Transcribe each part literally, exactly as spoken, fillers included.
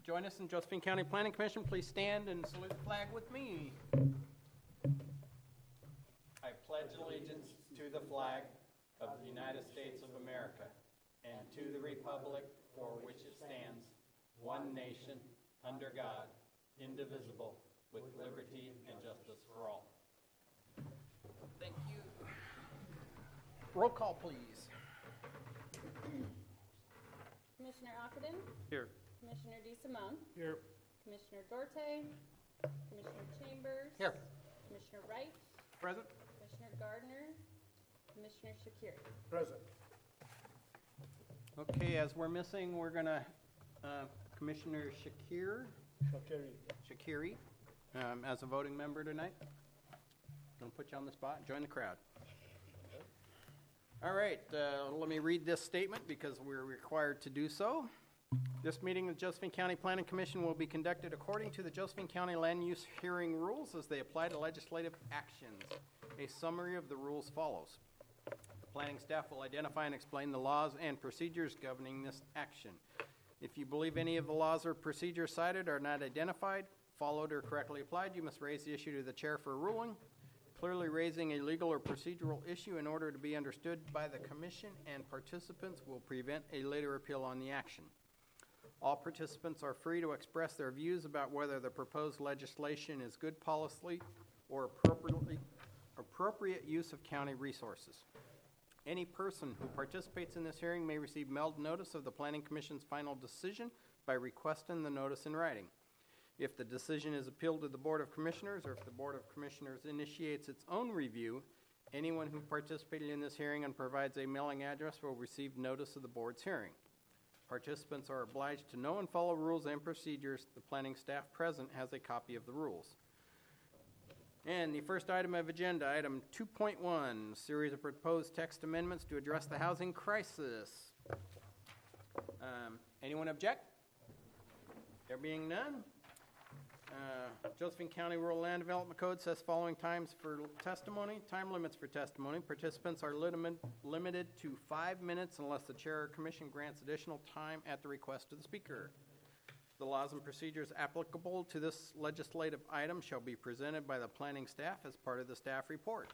join us in Josephine County Planning Commission. Please stand and salute the flag with me. I pledge allegiance to the flag of the United States of America and to the republic for which it stands, one nation, under God, indivisible, with liberty and justice for all. Thank you. Roll call, please. Commissioner Ockenden? Here. Commissioner DeSimone? Here. Commissioner Dorte? Commissioner Chambers? Here. Commissioner Wright? Present. Commissioner Gardner? Commissioner Shakiri? Present. Okay, as we're missing, we're going to, uh, Commissioner Shakir, Shakiri. Shakiri, um, as a voting member tonight. Going to put you on the spot. Join the crowd. All right, uh, let me read this statement because we're required to do so. This meeting of the Josephine County Planning Commission will be conducted according to the Josephine County Land Use Hearing Rules as they apply to legislative actions. A summary of the rules follows. The planning staff will identify and explain the laws and procedures governing this action. If you believe any of the laws or procedures cited are not identified, followed, or correctly applied, you must raise the issue to the chair for a ruling. Clearly raising a legal or procedural issue in order to be understood by the commission and participants will prevent a later appeal on the action. All participants are free to express their views about whether the proposed legislation is good policy or appropriately, appropriate use of county resources. Any person who participates in this hearing may receive mailed notice of the Planning Commission's final decision by requesting the notice in writing. If the decision is appealed to the Board of Commissioners, or if the Board of Commissioners initiates its own review, anyone who participated in this hearing and provides a mailing address will receive notice of the Board's hearing. Participants are obliged to know and follow rules and procedures. The planning staff present has a copy of the rules. And the first item of agenda, item two point one, series of proposed text amendments to address the housing crisis. Um, anyone object? There being none, Uh, Josephine County Rural Land Development Code says following times for testimony, time limits for testimony. Participants are limit, limited to five minutes unless the chair or commission grants additional time at the request of the speaker. The laws and procedures applicable to this legislative item shall be presented by the planning staff as part of the staff report.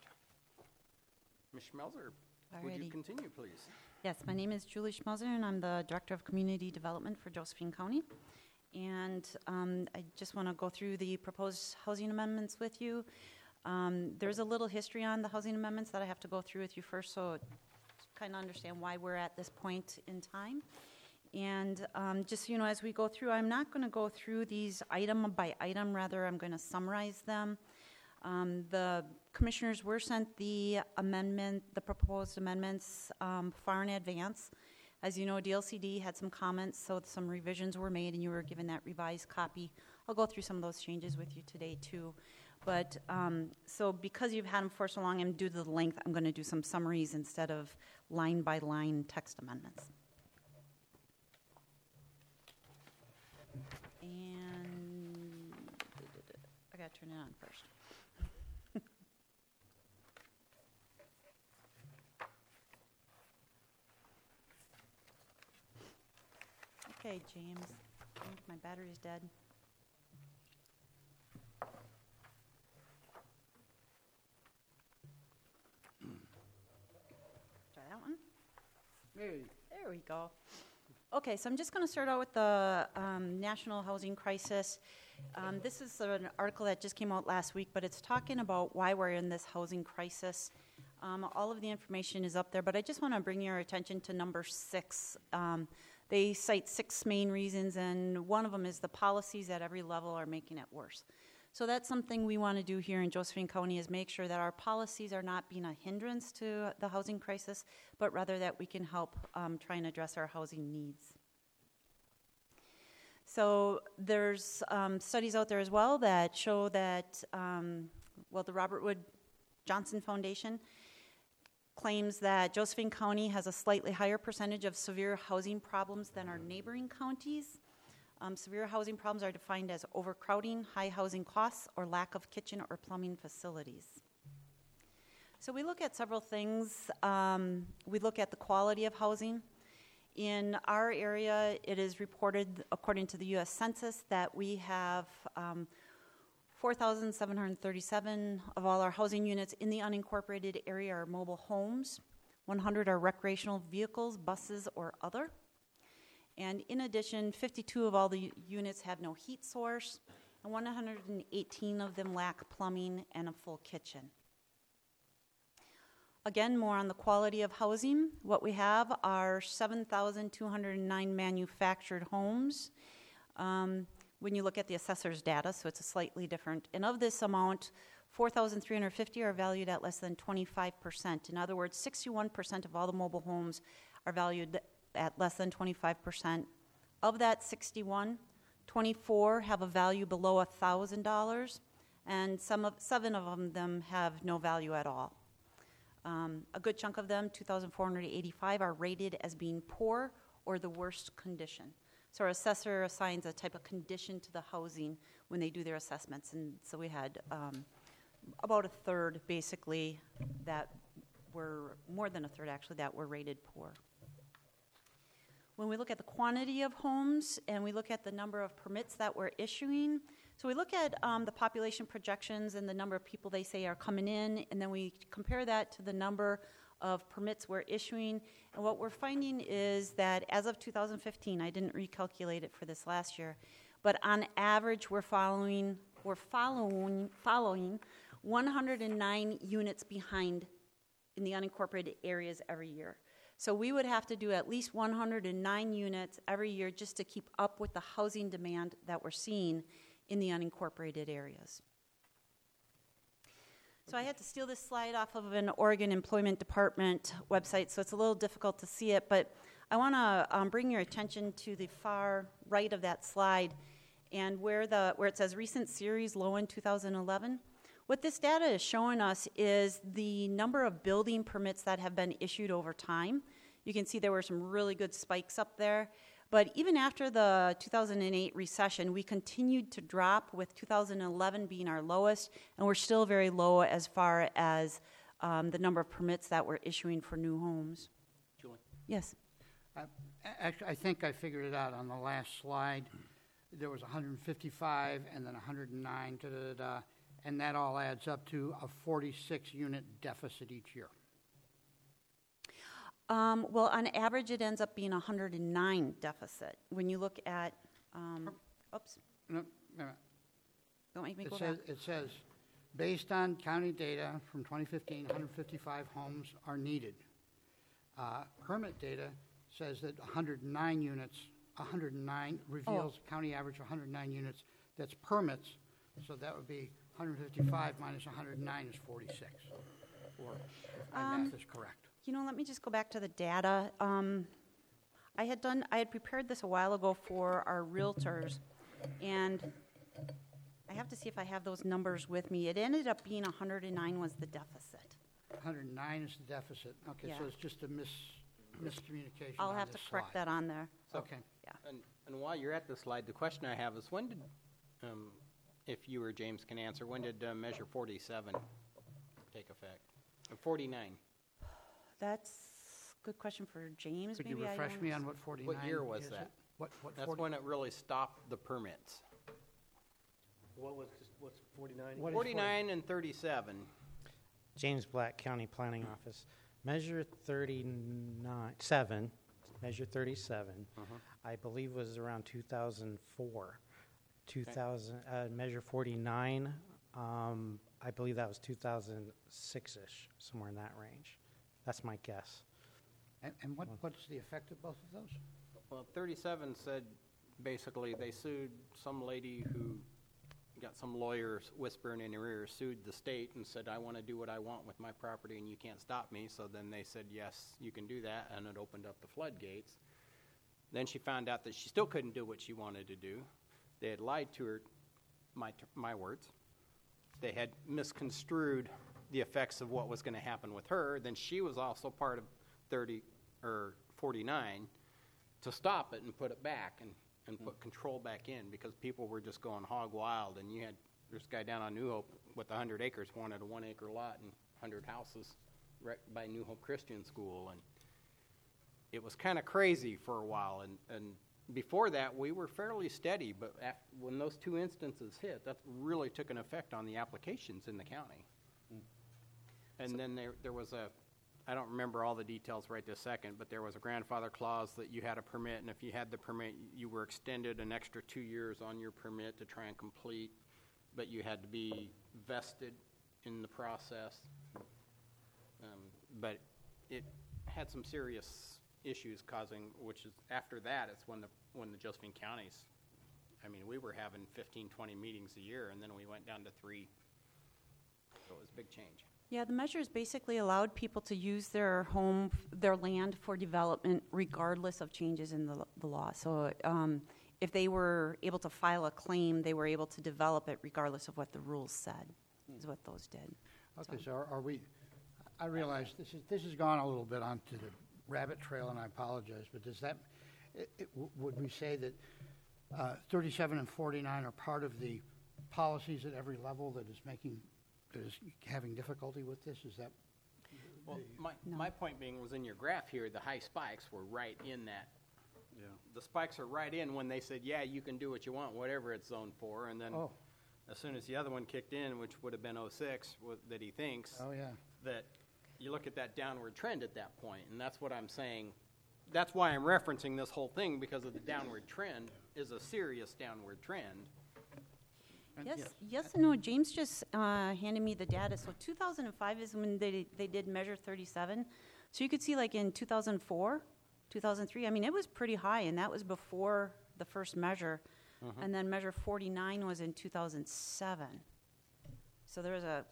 Miz Schmelzer, would you continue, please? Yes, my name is Julie Schmelzer, and I'm the Director of Community Development for Josephine County. And um, I just want to go through the proposed housing amendments with you. Um, there's a little history on the housing amendments that I have to go through with you first, so kind of understand why we're at this point in time. And um, just so you know, as we go through, I'm not going to go through these item by item, rather I'm going to summarize them. Um, the commissioners were sent the amendment, the proposed amendments um, far in advance. As you know, D L C D had some comments, so some revisions were made, and you were given that revised copy. I'll go through some of those changes with you today, too. But um, so because you've had them for so long, and due to the length, I'm going to do some summaries instead of line-by-line text amendments. And I got to turn it on first. Okay, James, I think my battery's dead. Try that one. Hey. There we go. Okay, so I'm just going to start out with the um, national housing crisis. Um, this is an article that just came out last week, but it's talking about why we're in this housing crisis. Um, all of the information is up there, but I just want to bring your attention to number six. Um, They cite six main reasons, and one of them is the policies at every level are making it worse. So that's something we want to do here in Josephine County, is make sure that our policies are not being a hindrance to the housing crisis, but rather that we can help um, try and address our housing needs. So there's um, studies out there as well that show that, um, well, the Robert Wood Johnson Foundation claims that Josephine County has a slightly higher percentage of severe housing problems than our neighboring counties. Um, severe housing problems are defined as overcrowding, high housing costs, or lack of kitchen or plumbing facilities. So we look at several things. Um, we look at the quality of housing, In our area, it is reported, according to the U S Census, that we have um, four thousand seven hundred thirty-seven of all our housing units in the unincorporated area are mobile homes. one hundred are recreational vehicles, buses, or other. And in addition, fifty-two of all the units have no heat source, and one hundred eighteen of them lack plumbing and a full kitchen. Again, more on the quality of housing. What we have are seven thousand two hundred nine manufactured homes. Um, when you look at the assessor's data, so it's a slightly different. And of this amount, four thousand three hundred fifty are valued at less than twenty-five percent. In other words, sixty-one percent of all the mobile homes are valued at less than twenty-five percent. Of that sixty-one, twenty-four have a value below one thousand dollars, and some of, seven of them, them have no value at all. Um, a good chunk of them, two thousand four hundred eighty-five, are rated as being poor or the worst condition. So our assessor assigns a type of condition to the housing when they do their assessments. And so we had um, about a third, basically, that were, more than a third actually, that were rated poor. When we look at the quantity of homes and we look at the number of permits that we're issuing, so we look at um, the population projections and the number of people they say are coming in, and then we compare that to the number of permits we're issuing. And what we're finding is that as of two thousand fifteen, I didn't recalculate it for this last year, but on average we're following we're following following one hundred nine units behind in the unincorporated areas every year. So we would have to do at least one hundred nine units every year just to keep up with the housing demand that we're seeing in the unincorporated areas. So I had to steal this slide off of an Oregon Employment Department website, so it's a little difficult to see it, but I want to um, bring your attention to the far right of that slide and where the where it says recent series low in two thousand eleven. What this data is showing us is the number of building permits that have been issued over time. You can see there were some really good spikes up there. But even after the two thousand eight recession, we continued to drop, with two thousand eleven being our lowest, and we're still very low as far as um, the number of permits that we're issuing for new homes. Julie? Yes. Uh, Actually, I think I figured it out on the last slide. There was one hundred fifty-five and then one hundred nine, da, da, da, da, and that all adds up to a forty-six unit deficit each year. Um, well, on average, it ends up being a one hundred nine deficit. When you look at, um, oops, No, no, don't make me it go says, back. it says, based on county data from twenty fifteen, one hundred fifty-five homes are needed. Uh, Permit data says that one hundred nine units, one hundred nine reveals county average one hundred nine units. That's permits, so that would be one hundred fifty-five minus one hundred nine is forty-six, or if my Um, math is correct. You know, let me just go back to the data. Um, I had done, I had prepared this a while ago for our realtors, and I have to see if I have those numbers with me. It ended up being one hundred nine was the deficit. one hundred nine is the deficit. Okay, so Yeah. it's just a mis miscommunication I'll on have to this correct slide. that on there. Okay. And, and while you're at the slide, the question I have is when did, um, if you or James can answer, when did uh, Measure forty-seven take effect? Uh, forty-nine. That's a good question for James. Could Maybe you I refresh don't- me on what forty-nine is? What year was it? that? What, what That's forty- when it really stopped the permits. What was, what's forty-nine? what is forty-nine and thirty-seven. James Black, County Planning Office. Measure thirty-nine, seven, Measure thirty-seven, Uh-huh. I believe was around two thousand four. two thousand, uh, Measure forty-nine, um, I believe that was two thousand six-ish, somewhere in that range. That's my guess. And, and what, what's the effect of both of those? Well, thirty-seven said, basically, they sued some lady who got some lawyers whispering in her ear, sued the state and said, I want to do what I want with my property and you can't stop me. So then they said, yes, you can do that, and it opened up the floodgates. Then she found out that she still couldn't do what she wanted to do. They had lied to her, my, my words. They had misconstrued the effects of what was going to happen with her. Then she was also part of thirty or forty-nine to stop it and put it back and, and put control back in, because people were just going hog wild. And you had this guy down on New Hope with one hundred acres wanted a one acre lot and one hundred houses right by New Hope Christian School. And it was kind of crazy for a while, and, and before that, we were fairly steady, but af- when those two instances hit, that really took an effect on the applications in the county. And then there, there was a, I don't remember all the details right this second, but there was a grandfather clause that you had a permit, and if you had the permit, you were extended an extra two years on your permit to try and complete, but you had to be vested in the process. Um, but it had some serious issues causing, which is, after that, it's when the, when the Josephine counties, I mean, we were having fifteen, twenty meetings a year, and then we went down to three. So it was a big change. Yeah, the measures basically allowed people to use their home, their land for development regardless of changes in the, the law. So um, if they were able to file a claim, they were able to develop it regardless of what the rules said, is what those did. Okay, so are- are we, I realize this is, this has gone a little bit onto the rabbit trail, and I apologize, but does that, it, it, w- would we say that uh, thirty-seven and forty-nine are part of the policies at every level that is making, that is having difficulty with this? Is that? Well, my, No. my point being was in your graph here, the high spikes were right in that. Yeah. The spikes are right in when they said, yeah, you can do what you want, whatever it's zoned for, and then Oh, as soon as the other one kicked in, which would have been oh six, wa- that he thinks, oh, yeah. that you look at that downward trend at that point, and that's what I'm saying. That's why I'm referencing this whole thing, because of the downward trend is a serious downward trend. And Yes, yes and no. James just uh, handed me the data. So two thousand five is when they, they did measure thirty-seven. So you could see like in two thousand four, two thousand three, I mean, it was pretty high, and that was before the first measure. And then measure forty-nine was in two thousand seven. So there was a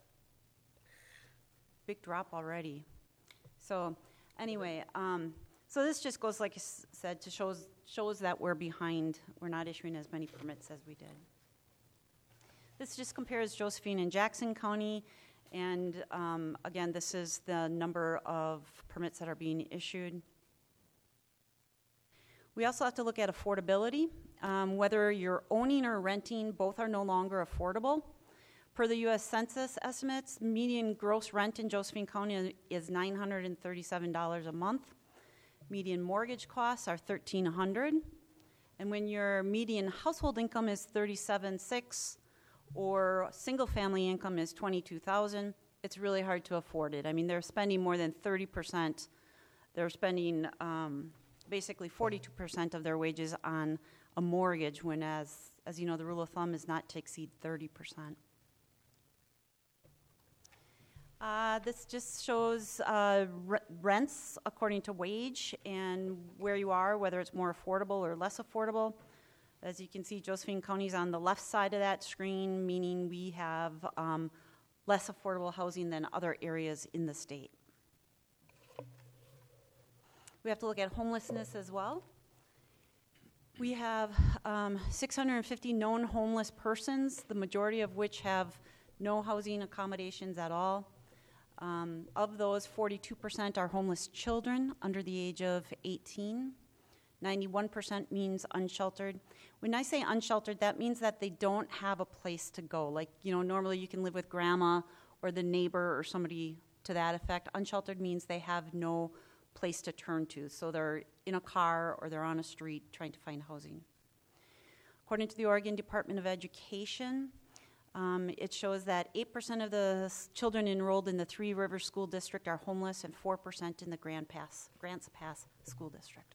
big drop already. So anyway, um, so this just goes, like I s- said, to shows, shows that we're behind. We're not issuing as many permits as we did. This just compares Josephine and Jackson County, and um, again, this is the number of permits that are being issued. We also have to look at affordability. Um, whether you're owning or renting, both are no longer affordable. Per the U S Census estimates, median gross rent in Josephine County is nine hundred thirty-seven dollars a month. Median mortgage costs are thirteen hundred dollars. And when your median household income is thirty-seven thousand six hundred dollars or single-family income is twenty-two thousand dollars, it's really hard to afford it. I mean, they're spending more than thirty percent. They're spending um, basically forty-two percent of their wages on a mortgage, when, as, as you know, the rule of thumb is not to exceed thirty percent. Uh, this just shows uh, re- rents according to wage and where you are, whether it's more affordable or less affordable. As you can see, Josephine County's on the left side of that screen, meaning we have um, less affordable housing than other areas in the state. We have to look at homelessness as well. We have um, six hundred fifty known homeless persons, the majority of which have no housing accommodations at all. Um, of those, forty-two percent are homeless children under the age of eighteen. ninety-one percent means unsheltered. When I say unsheltered, that means that they don't have a place to go. Like, you know, normally you can live with grandma or the neighbor or somebody to that effect. Unsheltered means they have no place to turn to. So they're in a car or they're on a street trying to find housing. According to the Oregon Department of Education, um, it shows that eight percent of the s- children enrolled in the Three Rivers School District are homeless and four percent in the Grand Pass, Grants Pass School District.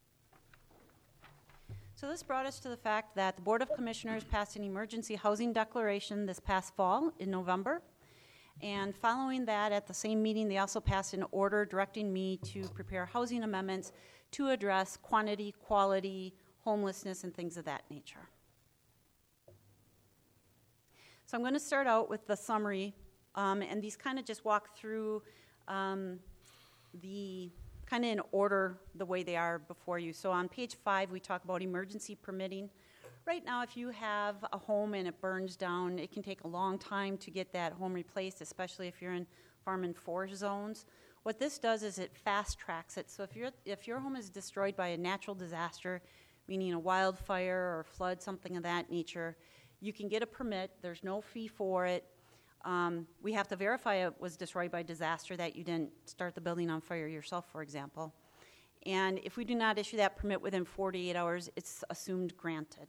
So this brought us to the fact that the Board of Commissioners passed an emergency housing declaration this past fall in November. And following that, at the same meeting, they also passed an order directing me to prepare housing amendments to address quantity, quality, homelessness, and things of that nature. So I'm going to start out with the summary, um, and these kind of just walk through um, the kind of in order the way they are before you. So on page five, we talk about emergency permitting. Right now, if you have a home and it burns down, it can take a long time to get that home replaced, especially if you're in farm and forest zones. What this does is it fast tracks it. So if you're, if your home is destroyed by a natural disaster, meaning a wildfire or flood, something of that nature, you can get a permit. There's no fee for it. Um, we have to verify it was destroyed by disaster, that you didn't start the building on fire yourself, for example. And if we do not issue that permit within forty-eight hours, it's assumed granted.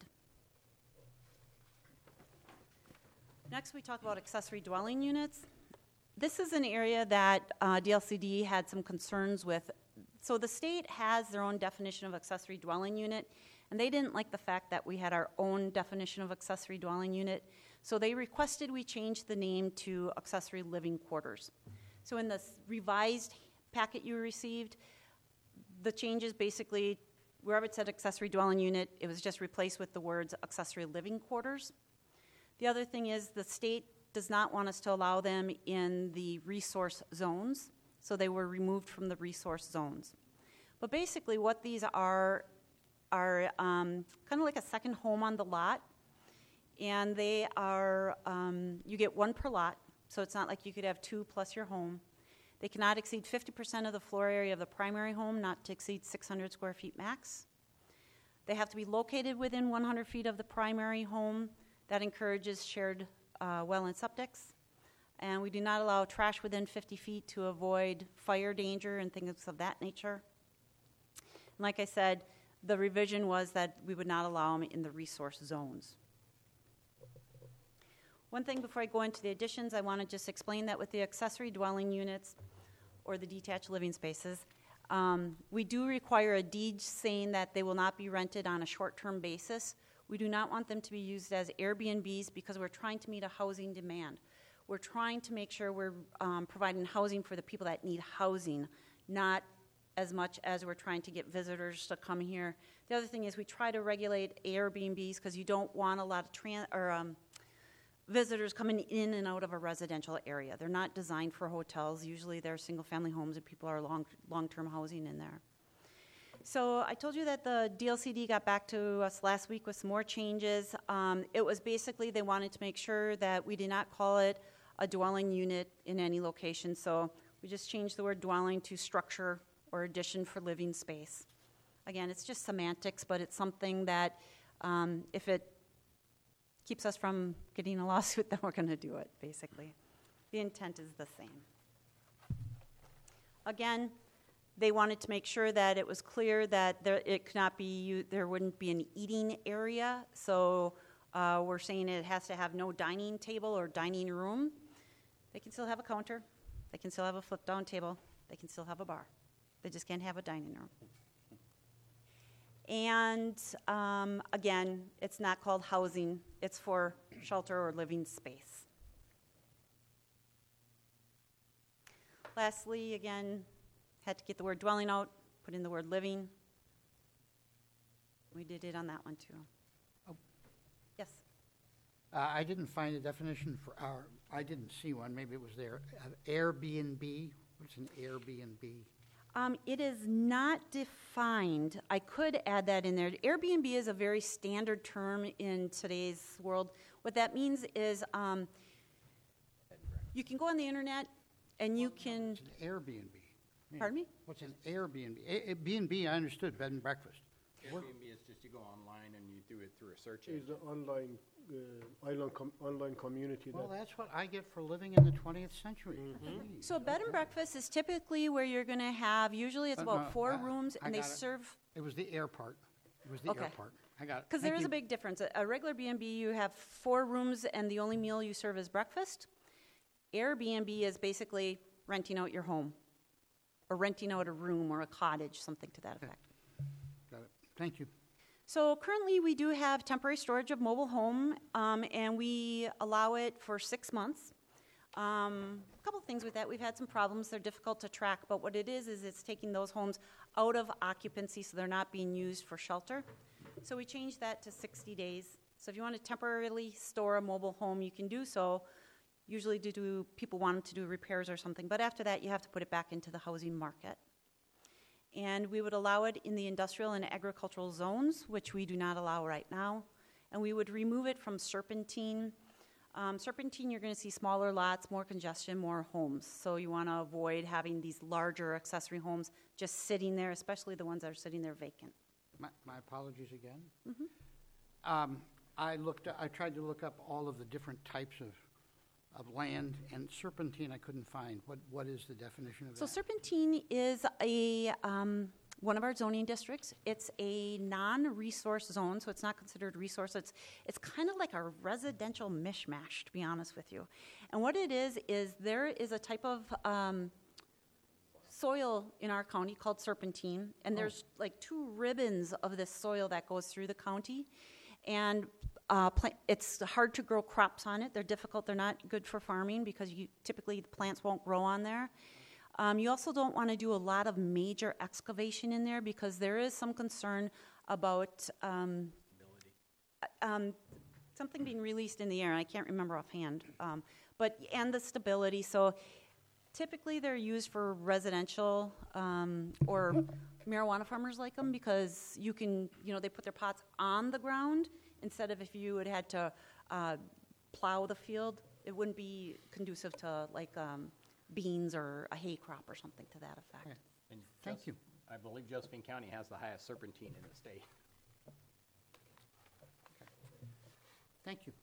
Next, we talk about accessory dwelling units. This is an area that uh, D L C D had some concerns with. So the state has their own definition of accessory dwelling unit, and they didn't like the fact that we had our own definition of accessory dwelling unit. So they requested we change the name to accessory living quarters. So in the revised packet you received, the changes basically, wherever it said accessory dwelling unit, it was just replaced with the words accessory living quarters. The other thing is the state does not want us to allow them in the resource zones, so they were removed from the resource zones. But basically what these are are um, kind of like a second home on the lot, and they are, um, you get one per lot, so it's not like you could have two plus your home. They cannot exceed fifty percent of the floor area of the primary home, not to exceed six hundred square feet max. They have to be located within one hundred feet of the primary home. That encourages shared uh, well and septics. And we do not allow trash within fifty feet to avoid fire danger and things of that nature. And like I said, the revision was that we would not allow them in the resource zones. One thing before I go into the additions, I want to just explain that with the accessory dwelling units or the detached living spaces, um, we do require a deed saying that they will not be rented on a short-term basis. We do not want them to be used as Airbnbs because we're trying to meet a housing demand. We're trying to make sure we're um, providing housing for the people that need housing, not as much as we're trying to get visitors to come here. The other thing is we try to regulate Airbnbs because you don't want a lot of tran- or um, visitors coming in and out of a residential area. They're not designed for hotels. Usually they're single-family homes and people are long, long-term housing in there. So I told you that the D L C D got back to us last week with some more changes. Um, it was basically they wanted to make sure that we did not call it a dwelling unit in any location. So we just changed the word dwelling to structure or addition for living space. Again, it's just semantics, but it's something that um, if it keeps us from getting a lawsuit, then we're going to do it, basically. The intent is the same. Again, they wanted to make sure that it was clear that there, it could not be, there wouldn't be an eating area. So uh, we're saying it has to have no dining table or dining room. They can still have a counter. They can still have a flip-down table. They can still have a bar. They just can't have a dining room. And um, again, it's not called housing. It's for shelter or living space. Lastly, again, had to get the word dwelling out, put in the word living. We did it on that one too. Oh. Yes. Uh, I didn't find a definition for our, I didn't see one, maybe it was there. Uh, Airbnb, what's an Airbnb? Um, it is not defined. I could add that in there. Airbnb is a very standard term in today's world. What that means is um, you can go on the internet and you can... It's an Airbnb. Yeah. Pardon me? What's an Airbnb? A- a- B and B, I understood, bed and breakfast. Airbnb is just you go online and you do it through a search Is engine. the online, uh, online, com- online community Well, that, that's what I get for living in the twentieth century. Please. So bed and breakfast is typically where you're going to have, usually it's Uh, about no, four I- rooms, I and they got it. serve... It was the air part. It was the air Okay. part. I got it. Because there Thank is you. a big difference. A, a regular B and B, you have four rooms, and the only meal you serve is breakfast. Airbnb is basically renting out your home, or renting out a room or a cottage, something to that effect. Got it. Thank you. So currently, we do have temporary storage of mobile home, um, and we allow it for six months. Um, a couple things with that. We've had some problems. They're difficult to track, but what it is is it's taking those homes out of occupancy, so they're not being used for shelter. So we changed that to sixty days. So if you want to temporarily store a mobile home, you can do so. Usually do, do people want them to do repairs or something, but after that, you have to put it back into the housing market. And we would allow it in the industrial and agricultural zones, which we do not allow right now. And we would remove it from Serpentine. Um, Serpentine, you're going to see smaller lots, more congestion, more homes. So you want to avoid having these larger accessory homes just sitting there, especially the ones that are sitting there vacant. My, my apologies again. Mm-hmm. Um, I looked. I tried to look up all of the different types of of land, and serpentine I couldn't find. What what is the definition of So that? serpentine is a um, one of our zoning districts. It's a non-resource zone, so it's not considered resource. It's, it's kind of like a residential mishmash, to be honest with you. And what it is, is there is a type of um, soil in our county called serpentine, and there's like two ribbons of this soil that goes through the county. And uh, pla- it's hard to grow crops on it. They're difficult. They're not good for farming because you typically the plants won't grow on there. Um, you also don't want to do a lot of major excavation in there because there is some concern about um, um, something being released in the air. I can't remember offhand, um, but and the stability. So typically they're used for residential um, or marijuana farmers like them because you can, you know, they put their pots on the ground instead of if you had had to uh, plow the field. It wouldn't be conducive to like um, beans or a hay crop or something to that effect. Okay. And Thank Jos- you. I believe Josephine County has the highest serpentine in the state. Thank you.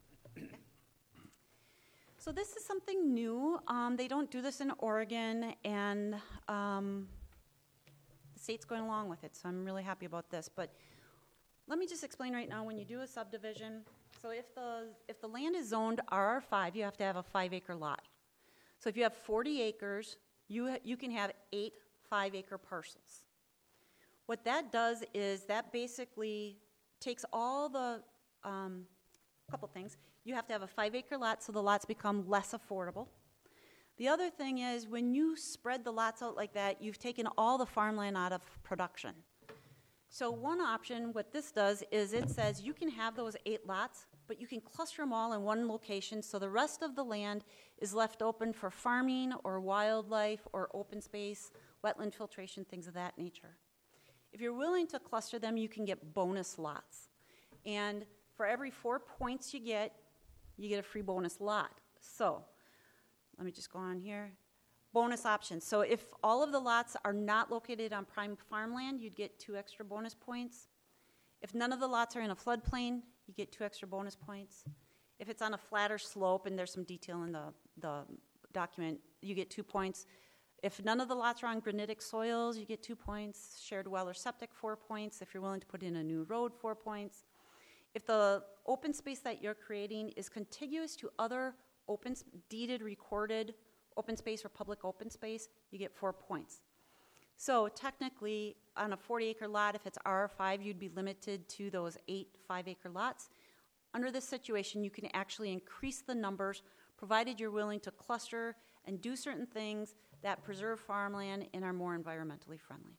So this is something new. Um, they don't do this in Oregon, and um, the state's going along with it, so I'm really happy about this. But let me just explain right now, when you do a subdivision, so if the, if the land is zoned R R five, you have to have a five-acre lot. So if you have forty acres, you, ha- you can have eight five-acre parcels. What that does is that basically takes all the, um, couple things. You have to have a five-acre lot, so the lots become less affordable. The other thing is, when you spread the lots out like that, you've taken all the farmland out of production. So one option, what this does, is it says you can have those eight lots, but you can cluster them all in one location, so the rest of the land is left open for farming or wildlife or open space, wetland filtration, things of that nature. If you're willing to cluster them, you can get bonus lots. And for every four points you get, you get a free bonus lot. So, let me just go on here. Bonus options. So if all of the lots are not located on prime farmland, you'd get two extra bonus points. If none of the lots are in a floodplain, you get two extra bonus points. If it's on a flatter slope, and there's some detail in the, the document, you get two points. If none of the lots are on granitic soils, you get two points. Shared well or septic, four points. If you're willing to put in a new road, four points. If the open space that you're creating is contiguous to other open, deeded, recorded open space or public open space, you get four points. So technically, on a forty-acre lot, if it's R R five, you'd be limited to those eight five-acre lots. Under this situation, you can actually increase the numbers, provided you're willing to cluster and do certain things that preserve farmland and are more environmentally friendly.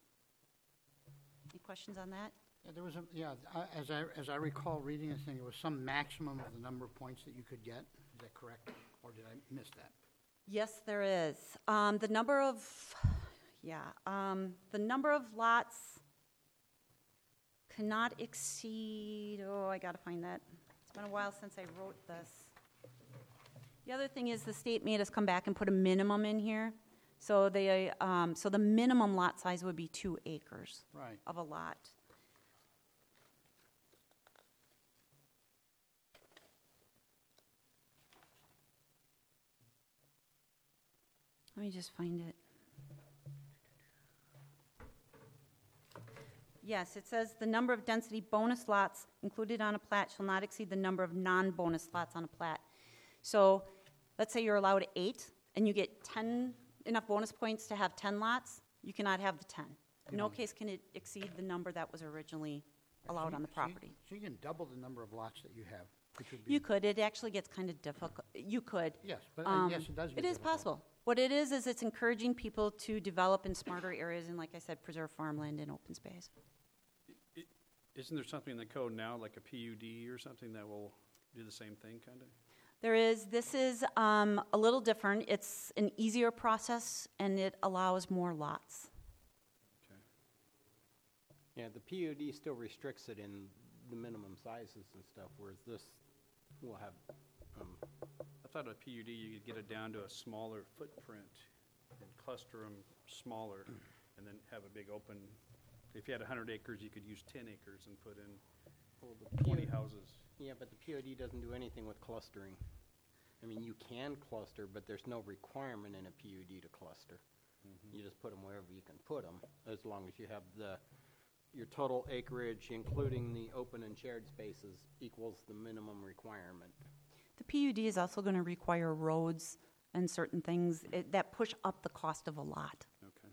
Any questions on that? Yeah, there was a, yeah, I- as I, as I recall reading this thing, there was some maximum of the number of points that you could get. Is that correct? Or did I miss that? Yes, there is. Um, the number of, yeah, um, the number of lots cannot exceed, oh, I gotta find that. It's been a while since I wrote this. The other thing is the state made us come back and put a minimum in here. So they, um, so the minimum lot size would be two acres Right. of a lot. Let me just find it. Yes, it says the number of density bonus lots included on a plat shall not exceed the number of non-bonus lots on a plat. So let's say you're allowed eight and you get ten, enough bonus points to have ten lots, you cannot have the ten. In no case can it exceed the number that was originally allowed on the So you- property. So you can double the number of lots that you have, which would be. You could, it actually gets kind of difficult. You could. Yes, but uh, Um, yes, it does get It is difficult. possible. What it is, is it's encouraging people to develop in smarter areas and, like I said, preserve farmland and open space. I- Isn't there something in the code now, like a P U D or something that will do the same thing, kind of? There is, this is um, a little different. It's an easier process, and it allows more lots. Okay. Yeah, the P U D still restricts it in the minimum sizes and stuff, whereas this will have, um, I thought a P U D, you could get it down to a smaller footprint and cluster them smaller and then have a big open, if you had one hundred acres, you could use ten acres and put in well, the twenty P U D houses. Yeah, but the P U D doesn't do anything with clustering. I mean, you can cluster, but there's no requirement in a P U D to cluster. You just put them wherever you can put them, as long as you have the your total acreage, including the open and shared spaces, equals the minimum requirement. The P U D is also going to require roads and certain things it, that push up the cost of a lot. Okay.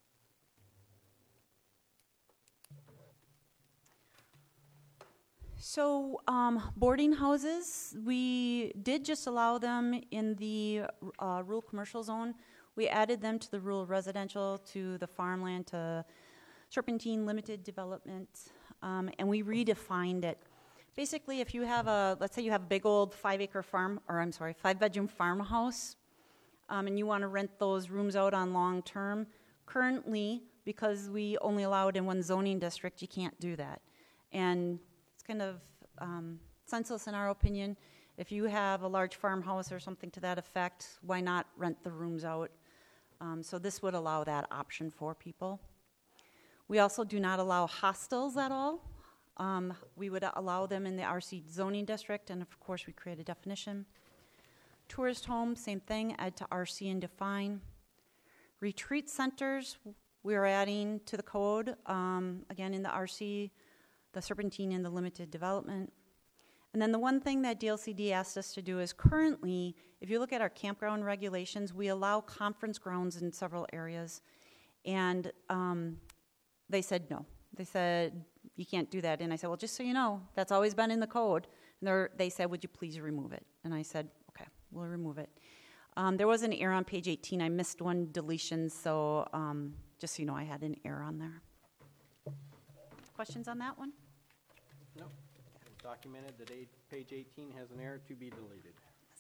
So um, boarding houses, we did just allow them in the uh, rural commercial zone. We added them to the rural residential, to the farmland, to Serpentine limited development, um, and we redefined it. Basically, if you have a, let's say you have a big old five-acre farm, or I'm sorry, five-bedroom farmhouse, um, and you want to rent those rooms out on long-term, currently, because we only allow it in one zoning district, you can't do that. And it's kind of um, senseless in our opinion. If you have a large farmhouse or something to that effect, why not rent the rooms out? Um, so this would allow that option for people. We also do not allow hostels at all. Um, we would allow them in the R C zoning district, and of course we create a definition. Tourist home, same thing, add to R C and define. Retreat centers, we're adding to the code, um, again in the R C, the Serpentine and the limited development. And then the one thing that D L C D asked us to do is currently, if you look at our campground regulations, we allow conference grounds in several areas. And um, they said no. They said, you can't do that. And I said, well, just so you know, that's always been in the code. And they said, would you please remove it? And I said, okay, we'll remove it. Um, there was an error on page eighteen. I missed one deletion, so um, just so you know, I had an error on there. Questions on that one? No. It's documented that eight, page eighteen has an error to be deleted.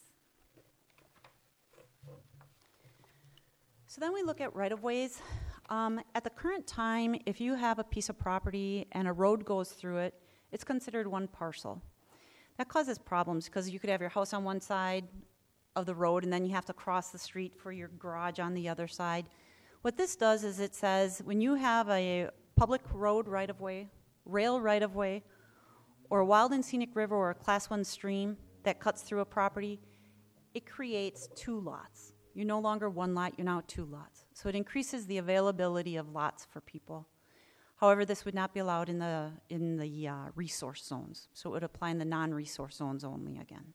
So then we look at right-of-ways. Um, at the current time, if you have a piece of property and a road goes through it, it's considered one parcel. That causes problems because you could have your house on one side of the road and then you have to cross the street for your garage on the other side. What this does is it says when you have a public road right-of-way, rail right-of-way, or a wild and scenic river or a class one stream that cuts through a property, it creates two lots. You're no longer one lot, you're now two lots. So it increases the availability of lots for people. However, this would not be allowed in the in the uh, resource zones. So it would apply in the non-resource zones only again.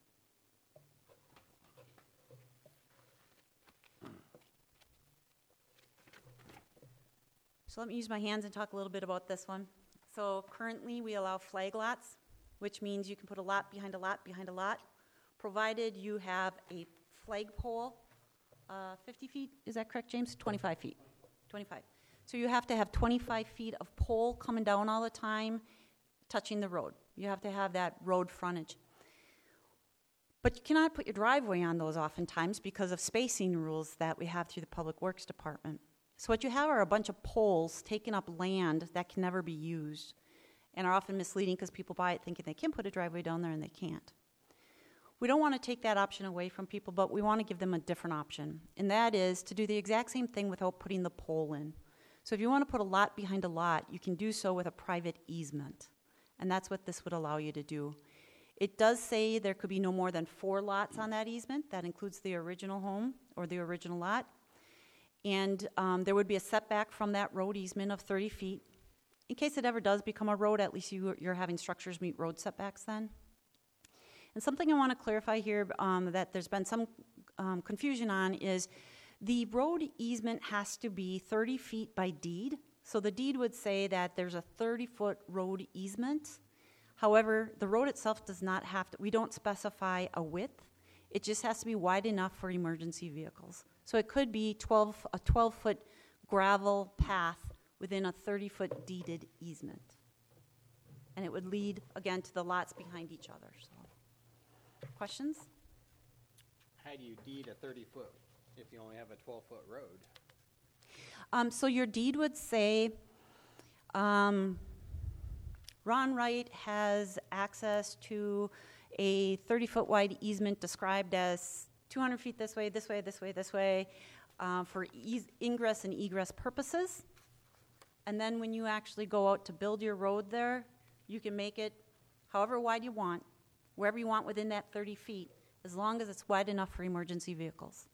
So let me use my hands and talk a little bit about this one. So currently we allow flag lots, which means you can put a lot behind a lot behind a lot, provided you have a flagpole. Uh, fifty feet, is that correct, James? twenty-five feet. twenty-five. So you have to have twenty-five feet of pole coming down all the time, touching the road. You have to have that road frontage. But you cannot put your driveway on those oftentimes because of spacing rules that we have through the Public Works Department. So what you have are a bunch of poles taking up land that can never be used and are often misleading because people buy it thinking they can put a driveway down there and they can't. We don't want to take that option away from people, but we want to give them a different option, and that is to do the exact same thing without putting the pole in. So if you want to put a lot behind a lot, you can do so with a private easement, and that's what this would allow you to do. It does say there could be no more than four lots on that easement. That includes the original home or the original lot, and um, there would be a setback from that road easement of thirty feet. In case it ever does become a road, at least you, you're having structures meet road setbacks then. And something I want to clarify here um, that there's been some um, confusion on is the road easement has to be thirty feet by deed. So the deed would say that there's a thirty-foot road easement. However, the road itself does not have to, we don't specify a width. It just has to be wide enough for emergency vehicles. So it could be twelve, a twelve-foot gravel path within a thirty-foot deeded easement. And it would lead, again, to the lots behind each other. So. Questions? How do you deed a thirty-foot if you only have a twelve-foot road? Um, so your deed would say, um, Ron Wright has access to a thirty-foot wide easement described as two hundred feet this way, this way, this way, this way, uh, for eas- ingress and egress purposes. And then when you actually go out to build your road there, you can make it however wide you want, wherever you want within that thirty feet, as long as it's wide enough for emergency vehicles.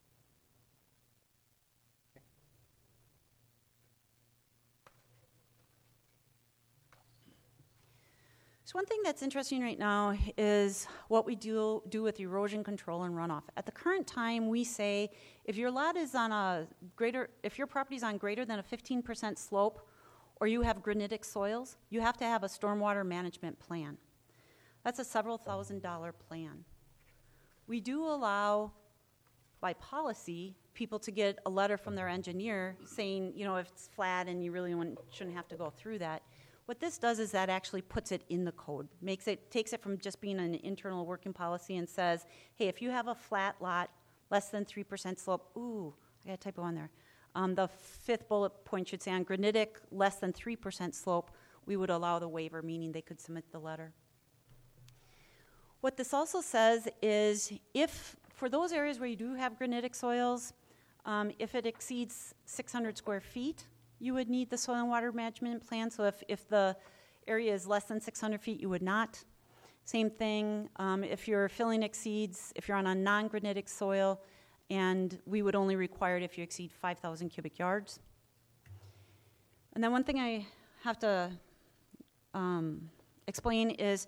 So one thing that's interesting right now is what we do do with erosion control and runoff. At the current time, we say if your lot is on a greater, if your property is on greater than a fifteen percent slope, or you have granitic soils, you have to have a stormwater management plan. That's a several thousand dollar plan. We do allow, by policy, people to get a letter from their engineer saying, you know, if it's flat and you really wouldn't- shouldn't have to go through that. What this does is that actually puts it in the code, makes it, takes it from just being an internal working policy and says, hey, if you have a flat lot, less than three percent slope, ooh, I got a typo on there. Um, the fifth bullet point should say on granitic, less than three percent slope, we would allow the waiver, meaning they could submit the letter. What this also says is if, for those areas where you do have granitic soils, um, if it exceeds six hundred square feet, you would need the soil and water management plan. So if, if the area is less than six hundred feet, you would not. Same thing, um, if your filling exceeds, if you're on a non-granitic soil, and we would only require it if you exceed five thousand cubic yards. And then one thing I have to um, explain is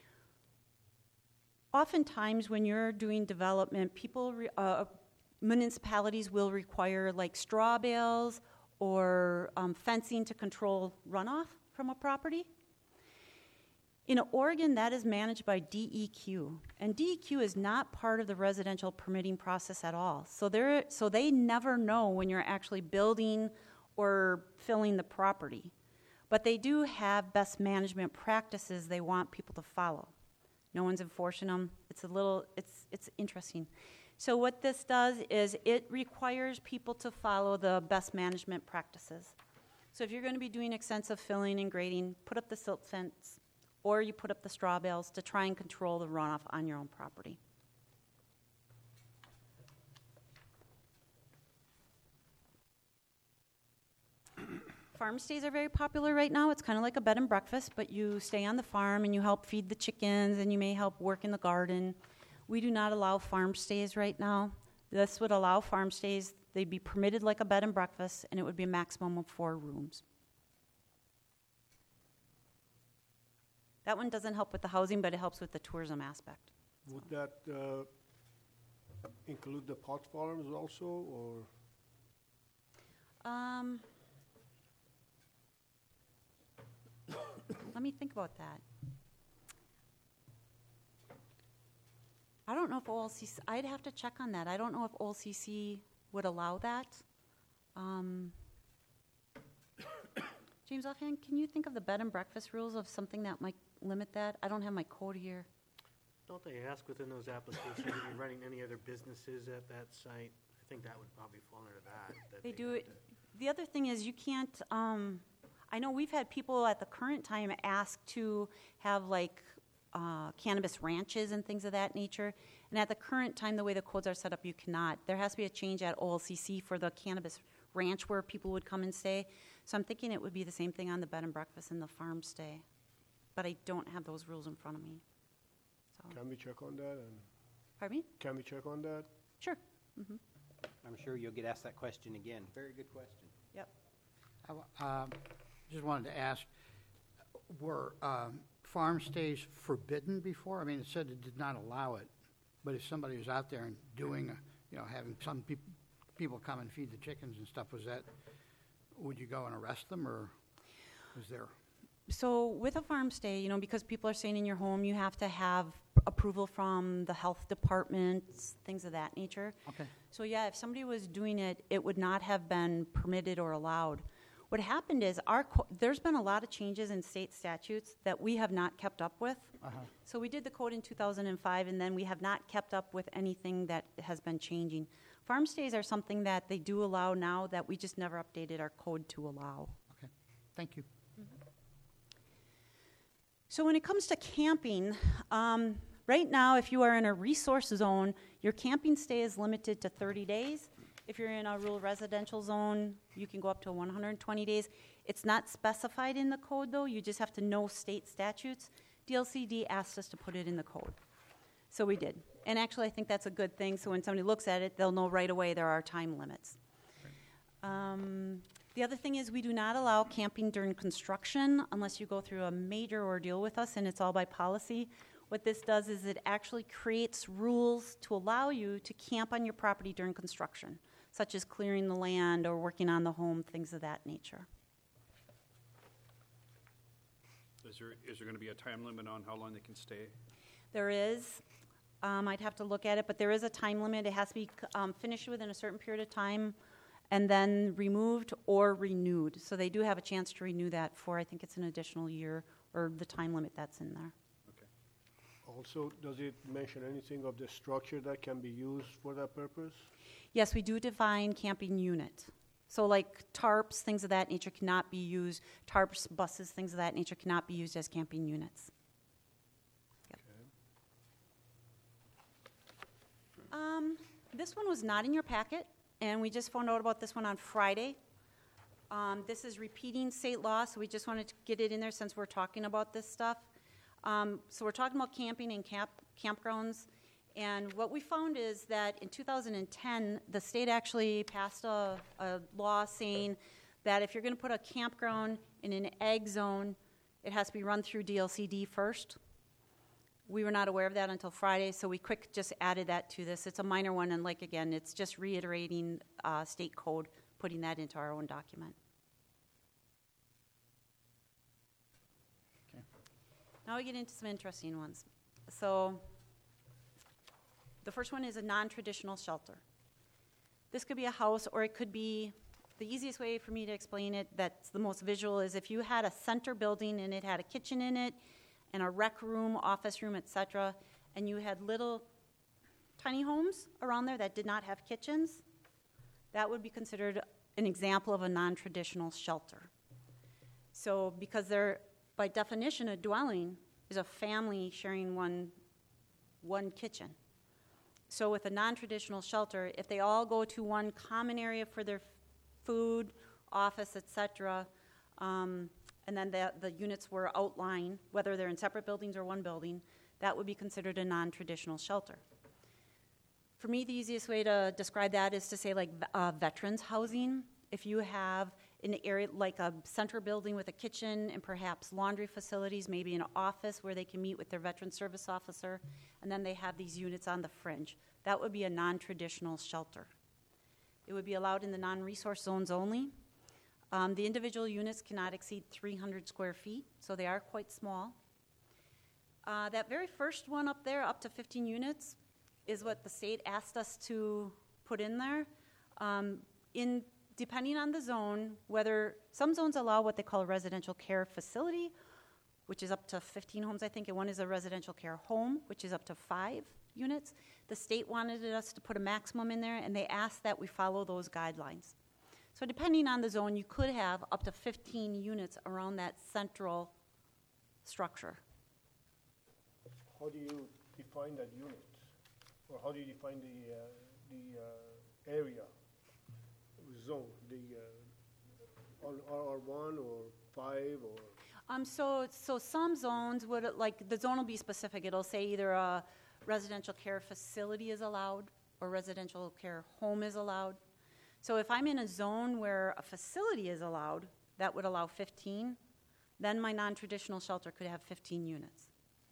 oftentimes when you're doing development, people, re- uh, municipalities will require like straw bales or um, fencing to control runoff from a property. In Oregon, that is managed by D E Q, and D E Q is not part of the residential permitting process at all. So they're, so they never know when you're actually building or filling the property. But they do have best management practices they want people to follow. No one's enforcing them. It's a little, it's, it's interesting. So what this does is it requires people to follow the best management practices. So if you're going to be doing extensive filling and grading, put up the silt fence, or you put up the straw bales to try and control the runoff on your own property. Farm stays are very popular right now. It's kind of like a bed and breakfast, but you stay on the farm and you help feed the chickens and you may help work in the garden. We do not allow farm stays right now. This would allow farm stays. They'd be permitted like a bed and breakfast, and it would be a maximum of four rooms. That one doesn't help with the housing, but it helps with the tourism aspect. Would that uh, include the pot farms also, or? Um, let me think about that. I don't know if O L C C, I'd have to check on that. I don't know if O L C C would allow that. Um, James, offhand, can you think of the bed and breakfast rules of something that might limit that? I don't have my code here. Don't they ask within those applications if you're running any other businesses at that site? I think that would probably fall under that. that They do have it. to- The other thing is you can't, um, I know we've had people at the current time ask to have like uh, cannabis ranches and things of that nature. And at the current time, the way the codes are set up, you cannot. There has to be a change at O L C C for the cannabis ranch where people would come and stay. So I'm thinking it would be the same thing on the bed and breakfast and the farm stay. But I don't have those rules in front of me. So, Can we check on that? And pardon me? can we check on that? Sure. I'm sure you'll get asked that question again. Very good question. Yep. I w- um, Just wanted to ask, were um, farm stays forbidden before? I mean, it said it did not allow it, but if somebody was out there and doing, a- you know, having some peop- people come and feed the chickens and stuff, was that, would you go and arrest them, or was there? So with a farm stay, you know, because people are staying in your home, you have to have approval from the health department, things of that nature. Okay. So yeah, if somebody was doing it, it would not have been permitted or allowed. What happened is our co- there's been a lot of changes in state statutes that we have not kept up with. Uh-huh. So we did the code in two thousand five, and then we have not kept up with anything that has been changing. Farm stays are something that they do allow now that we just never updated our code to allow. Okay, thank you. So when it comes to camping, um, right now, if you are in a resource zone, your camping stay is limited to thirty days. If you're in a rural residential zone, you can go up to one hundred twenty days. It's not specified in the code, though. You just have to know state statutes. D L C D asked us to put it in the code. So we did. And actually, I think that's a good thing. So when somebody looks at it, they'll know right away there are time limits. Um, The other thing is we do not allow camping during construction unless you go through a major ordeal with us, and it's all by policy. What this does is it actually creates rules to allow you to camp on your property during construction, such as clearing the land or working on the home, things of that nature. Is there, is there going to be a time limit on how long they can stay? There is. Um, I'd have to look at it, but there is a time limit. It has to be um, finished within a certain period of time and then removed or renewed. So they do have a chance to renew that for, I think it's an additional year, or the time limit that's in there. Okay. Also, does it mention anything of the structure that can be used for that purpose? Yes, we do define camping unit. So like tarps, things of that nature cannot be used. Tarps, buses, things of that nature cannot be used as camping units. Yep. Okay. Um, this one was not in your packet, and we just found out about this one on Friday. Um, this is repeating state law, so we just wanted to get it in there since we're talking about this stuff. Um, so we're talking about camping and camp campgrounds. And what we found is that in two thousand ten, the state actually passed a, a law saying that if you're going to put a campground in an ag zone, it has to be run through D L C D first. We were not aware of that until Friday, so we quick just added that to this. It's a minor one, and like again, it's just reiterating uh, state code, putting that into our own document. Okay. Now we get into some interesting ones. So the first one is a non-traditional shelter. This could be a house, or it could be, the easiest way for me to explain it that's the most visual is if you had a center building and it had a kitchen in it and a rec room, office room, et cetera, and you had little tiny homes around there that did not have kitchens, that would be considered an example of a non-traditional shelter. So because they're, by definition, a dwelling is a family sharing one, one kitchen. So with a non-traditional shelter, if they all go to one common area for their food, office, et cetera, um, and then the, the units were outlined, whether they're in separate buildings or one building, that would be considered a non-traditional shelter. For me, the easiest way to describe that is to say like uh, veterans housing. If you have an area like a center building with a kitchen and perhaps laundry facilities, maybe an office where they can meet with their veteran service officer, and then they have these units on the fringe, that would be a non-traditional shelter. It would be allowed in the non-resource zones only. Um, the individual units cannot exceed three hundred square feet, so they are quite small. Uh, that very first one up there, up to fifteen units, is what the state asked us to put in there. Um, in depending on the zone, whether some zones allow what they call a residential care facility, which is up to fifteen homes, I think, and one is a residential care home, which is up to five units. The state wanted us to put a maximum in there, and they asked that we follow those guidelines. So depending on the zone, you could have up to fifteen units around that central structure. How do you define that unit? Or how do you define the, uh, the uh, area, zone, the uh, R one or five or? Um, so, so some zones would, like, the zone will be specific. It'll say either a residential care facility is allowed or residential care home is allowed. So if I'm in a zone where a facility is allowed, that would allow fifteen, then my non-traditional shelter could have fifteen units.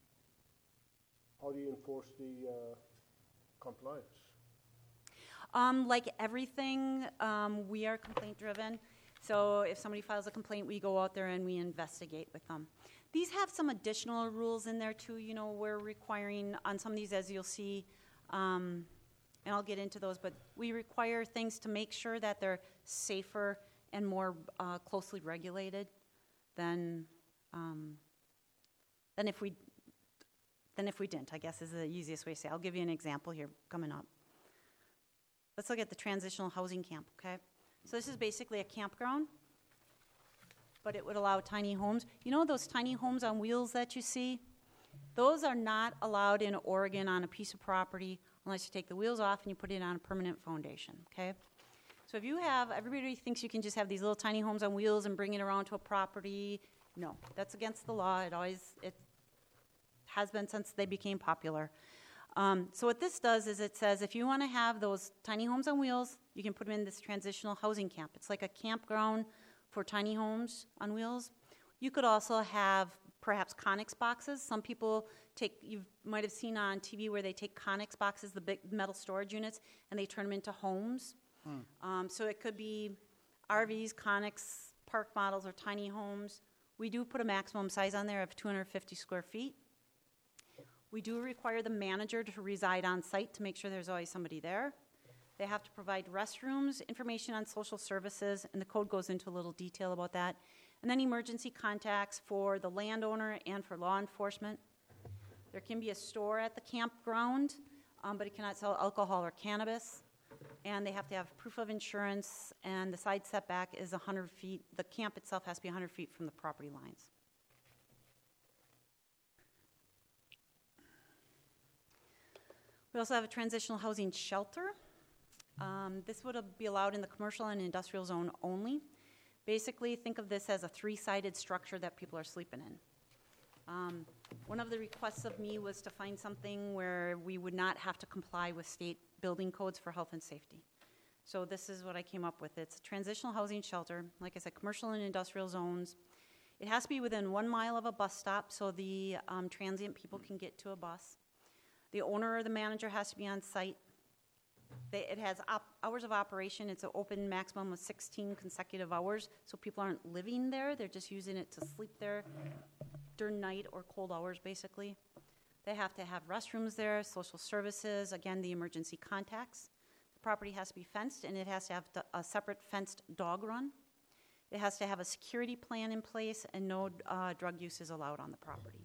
How do you enforce the uh, compliance? Um, like everything, um, we are complaint-driven. So if somebody files a complaint, we go out there and we investigate with them. These have some additional rules in there too. You know, we're requiring on some of these, as you'll see, um, and I'll get into those, but we require things to make sure that they're safer and more uh, closely regulated than um, than if we than if we didn't, I guess is the easiest way to say. I'll give you an example here coming up. Let's look at the transitional housing camp, okay? So this is basically a campground, but it would allow tiny homes. You know those tiny homes on wheels that you see? Those are not allowed in Oregon on a piece of property unless you take the wheels off and you put it on a permanent foundation, okay? So if you have, everybody thinks you can just have these little tiny homes on wheels and bring it around to a property. No, that's against the law. It always, it has been since they became popular. Um, so what this does is it says if you want to have those tiny homes on wheels, you can put them in this transitional housing camp. It's like a campground for tiny homes on wheels. You could also have perhaps Conex boxes. Some people take, you might have seen on T V where they take Conex boxes, the big metal storage units, and they turn them into homes. Um, so it could be R Vs, Conex, park models, or tiny homes. We do put a maximum size on there of two hundred fifty square feet. We do require the manager to reside on site to make sure there's always somebody there. They have to provide restrooms, information on social services, and the code goes into a little detail about that. And then emergency contacts for the landowner and for law enforcement. There can be a store at the campground, um, but it cannot sell alcohol or cannabis. And they have to have proof of insurance, and the side setback is one hundred feet. The camp itself has to be one hundred feet from the property lines. We also have a transitional housing shelter. Um, this would be allowed in the commercial and industrial zone only. Basically, think of this as a three-sided structure that people are sleeping in. Um, one of the requests of me was to find something where we would not have to comply with state building codes for health and safety. So this is what I came up with. It's a transitional housing shelter, like I said, commercial and industrial zones. It has to be within one mile of a bus stop so the um, transient people can get to a bus. The owner or the manager has to be on site. They, it has op- hours of operation. It's an open maximum of sixteen consecutive hours, so people aren't living there. They're just using it to sleep there during night or cold hours, basically. They have to have restrooms there, social services, again, the emergency contacts. The property has to be fenced, and it has to have a separate fenced dog run. It has to have a security plan in place, and no uh, drug use is allowed on the property.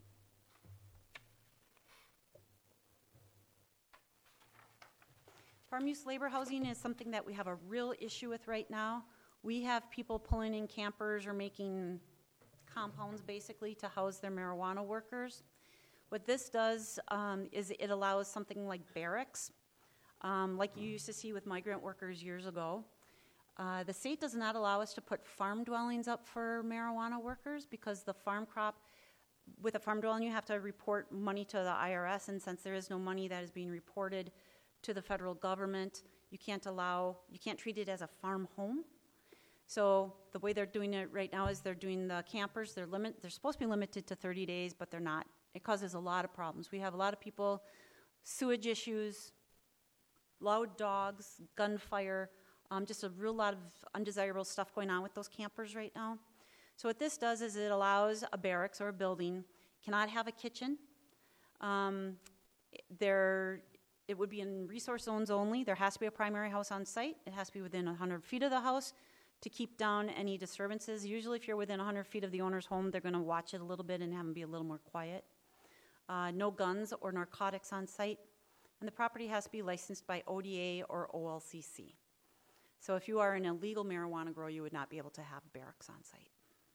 Farm use labor housing is something that we have a real issue with right now. We have people pulling in campers or making compounds basically to house their marijuana workers. What this does um, is it allows something like barracks, um, like you used to see with migrant workers years ago. Uh, the state does not allow us to put farm dwellings up for marijuana workers because the farm crop, with a farm dwelling you have to report money to the I R S, and since there is no money that is being reported to the federal government, you can't allow, you can't treat it as a farm home. So the way they're doing it right now is they're doing the campers, they're limit, they're supposed to be limited to thirty days, but they're not. It causes a lot of problems. We have a lot of people, sewage issues, loud dogs, gunfire, um, just a real lot of undesirable stuff going on with those campers right now. So what this does is it allows a barracks or a building, cannot have a kitchen. Um, there It would be in resource zones only. There has to be a primary house on site. It has to be within one hundred feet of the house to keep down any disturbances. Usually if you're within one hundred feet of the owner's home, they're going to watch it a little bit and have them be a little more quiet. Uh, no guns or narcotics on site. And the property has to be licensed by O D A or O L C C. So if you are an illegal marijuana grower, you would not be able to have barracks on site.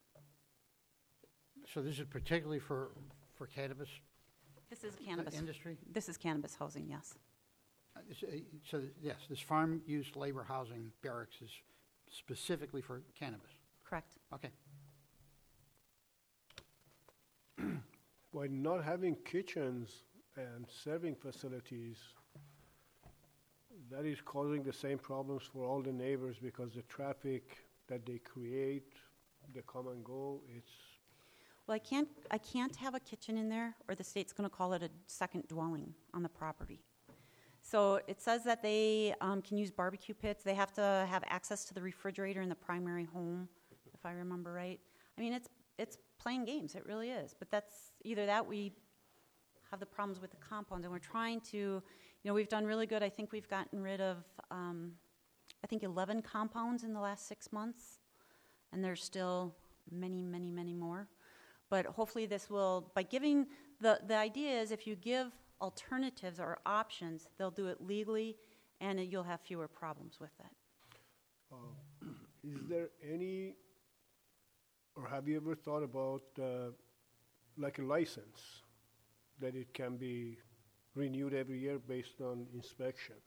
So this is particularly for, for cannabis This is cannabis. industry? This is cannabis housing, yes. Uh, So, uh, so, yes, this farm use labor housing barracks is specifically for cannabis. Correct. Okay. By not having kitchens and serving facilities, that is causing the same problems for all the neighbors because the traffic that they create, the come and go, it's Well, I can't, I can't have a kitchen in there, or the state's going to call it a second dwelling on the property. So it says that they um, can use barbecue pits. They have to have access to the refrigerator in the primary home, if I remember right. I mean, it's it's playing games. It really is. But that's either that we have the problems with the compounds, and we're trying to, you know, we've done really good. I think we've gotten rid of, um, I think, eleven compounds in the last six months, and there's still many, many, many more. But hopefully this will, by giving, the, the idea is if you give alternatives or options, they'll do it legally, and you'll have fewer problems with it. Uh, is there any, or have you ever thought about uh, like a license, that it can be renewed every year based on inspections?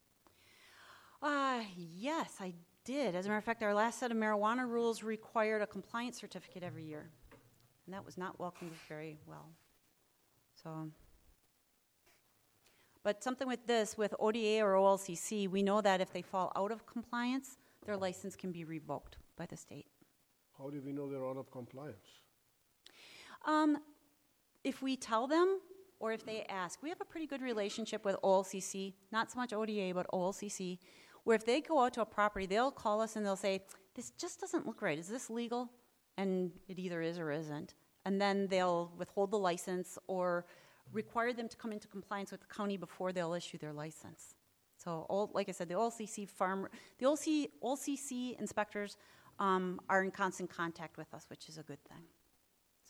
Uh, yes, I did. As a matter of fact, our last set of marijuana rules required a compliance certificate every year, and that was not welcomed very well. So But something with this, with O D A or O L C C, we know that if they fall out of compliance, their license can be revoked by the state. How do we know they're out of compliance? Um, if we tell them, or if they ask, we have a pretty good relationship with O L C C, not so much O D A, but O L C C, where if they go out to a property, they'll call us and they'll say, this just doesn't look right. Is this legal? And it either is or isn't. And then they'll withhold the license or require them to come into compliance with the county before they'll issue their license. So, all, like I said, the O L C C farm, the O L C, O L C C inspectors um, are in constant contact with us, which is a good thing. So.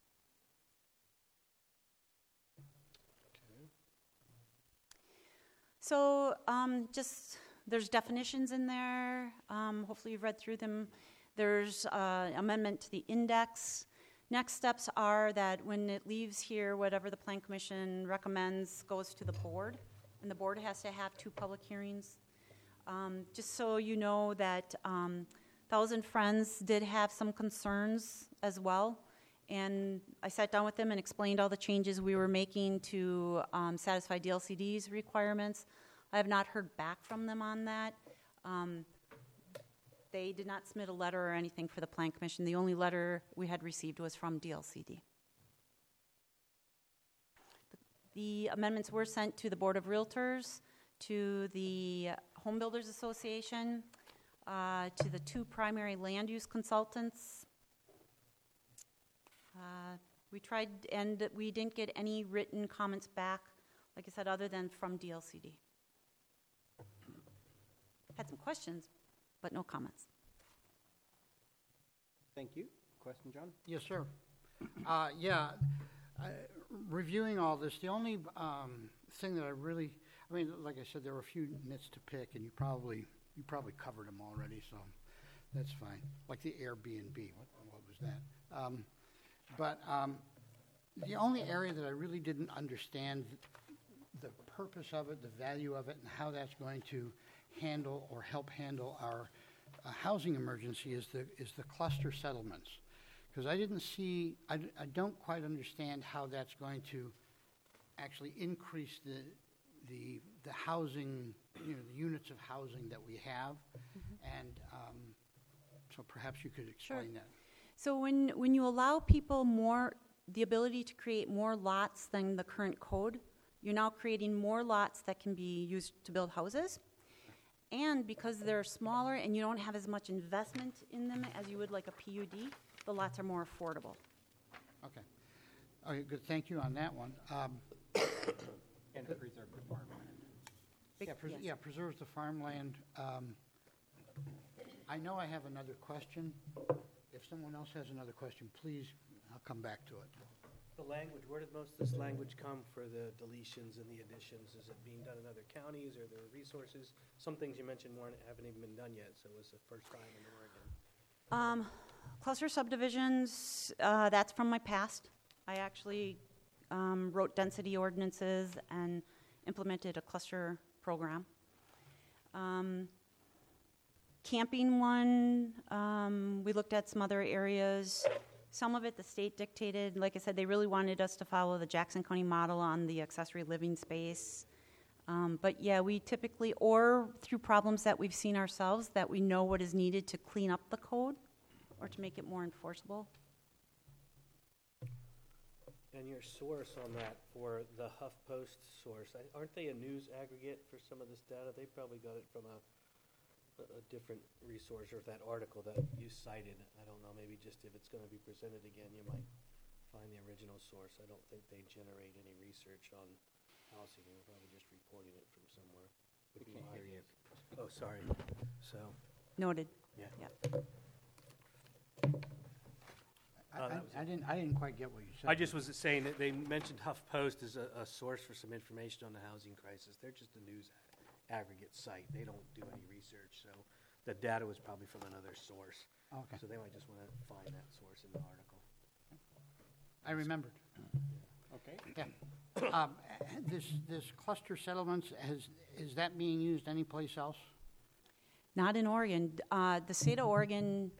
So, um, just there's definitions in there. Um, hopefully, you've read through them. There's uh, amendment to the index. Next steps are that when it leaves here, whatever the Plan Commission recommends goes to the board, and the board has to have two public hearings. Um, just so you know that um, Thousand Friends did have some concerns as well, and I sat down with them and explained all the changes we were making to um, satisfy D L C D's requirements. I have not heard back from them on that. Um, They did not submit a letter or anything for the Plan Commission. The only letter we had received was from D L C D. The amendments were sent to the Board of Realtors, to the Home Builders Association, uh, to the two primary land use consultants. Uh, we tried, and we didn't get any written comments back, like I said, other than from D L C D. Had some questions, but no comments. Thank you. Question, John? Yes, sir. Uh, yeah, uh, reviewing all this, the only um, thing that I really, I mean, like I said, there were a few nits to pick, and you probably you probably covered them already, so that's fine. Like the Airbnb, what, what was that? Um, but um, the only area that I really didn't understand the purpose of it, the value of it, and how that's going to handle or help handle our uh, housing emergency is the is the cluster settlements, because I didn't see I, d- I don't quite understand how that's going to actually increase the the the housing, you know, the units of housing that we have, mm-hmm. and um, so perhaps you could explain Sure. that. So when when you allow people more the ability to create more lots than the current code, you're now creating more lots that can be used to build houses. And because they're smaller and you don't have as much investment in them as you would like a P U D, the lots are more affordable. Okay. Okay, good. Thank you on that one. Um, And to preserve the farmland. Big- yeah, pres- yes. yeah, preserves the farmland. Um, I know I have another question. If someone else has another question, please, I'll come back to it. The language, where did most of this language come for the deletions and the additions? Is it being done in other counties, or there are resources? Some things you mentioned weren't, haven't even been done yet, so it was the first time in Oregon. Um, cluster subdivisions, uh, that's from my past. I actually um, wrote density ordinances and implemented a cluster program. Um, camping one, um, we looked at some other areas. Some of it the state dictated. Like I said, they really wanted us to follow the Jackson County model on the accessory living space. Um, but yeah, we typically, or through problems that we've seen ourselves, that we know what is needed to clean up the code or to make it more enforceable. And your source on that for the HuffPost source, I- aren't they a news aggregate for some of this data? They probably got it from a, a a different resource, or that article that you cited. I don't know, maybe just if it's going to be presented again, you might find the original source. I don't think they generate any research on housing. They're probably just reporting it from somewhere. Would be my guess. Oh, sorry. So, Noted. yeah. Yeah. I, Oh, I, that was I didn't. I didn't quite get what you said. I just was saying that they mentioned HuffPost as a, a source for some information on the housing crisis. They're just a news aggregate site. They don't do any research, so the data was probably from another source. Okay. So they might just want to find that source in the article. I remembered. Okay. Yeah. Um, this this cluster settlements has is that being used anyplace else? Not in Oregon. Uh, the state of Oregon,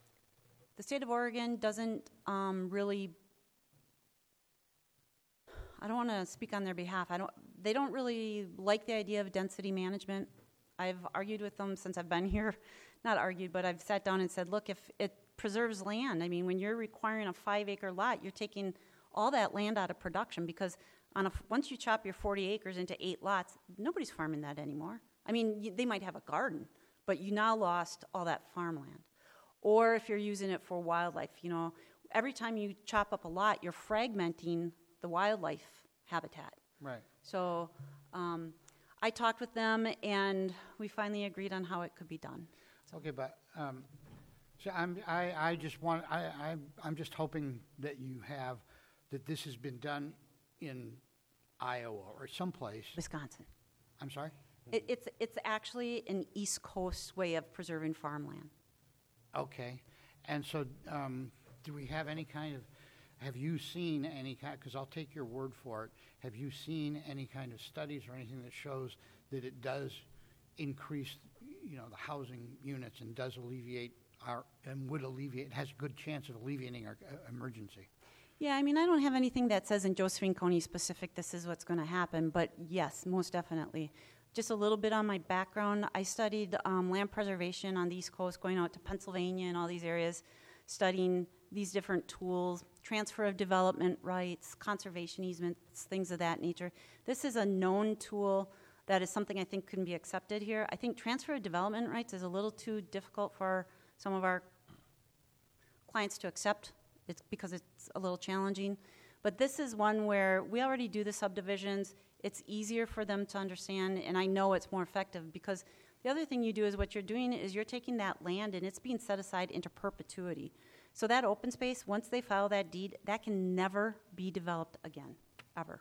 the state of Oregon doesn't um, really, I don't want to speak on their behalf. I don't, they don't really like the idea of density management. I've argued with them since I've been here. Not argued, but I've sat down and said, look, if it preserves land, I mean, when you're requiring a five acre lot, you're taking all that land out of production because on a, once you chop your forty acres into eight lots, nobody's farming that anymore. I mean, you, they might have a garden, but you now lost all that farmland. Or if you're using it for wildlife, you know, every time you chop up a lot, you're fragmenting the wildlife habitat. Right. So um, I talked with them, and we finally agreed on how it could be done. So Okay, but, um, so I'm, I, I just want, I, I, I'm just hoping that you have, that this has been done in Iowa or someplace. Wisconsin. I'm sorry? It, it's, it's actually an East Coast way of preserving farmland. Okay. And so, um, do we have any kind of, have you seen any kind, because I'll take your word for it, have you seen any kind of studies or anything that shows that it does increase, you know, the housing units and does alleviate our, and would alleviate, has a good chance of alleviating our uh, emergency? Yeah, I mean, I don't have anything that says in Josephine County specific this is what's going to happen, but yes, most definitely. Just a little bit on my background. I studied um, land preservation on the East Coast, going out to Pennsylvania and all these areas, studying these different tools, transfer of development rights, conservation easements, things of that nature. This is a known tool that is something I think can be accepted here. I think transfer of development rights is a little too difficult for some of our clients to accept. It's because it's a little challenging. But this is one where we already do the subdivisions. It's easier for them to understand, and I know it's more effective because the other thing you do is what you're doing is you're taking that land and it's being set aside into perpetuity. So that open space, once they file that deed, that can never be developed again, ever.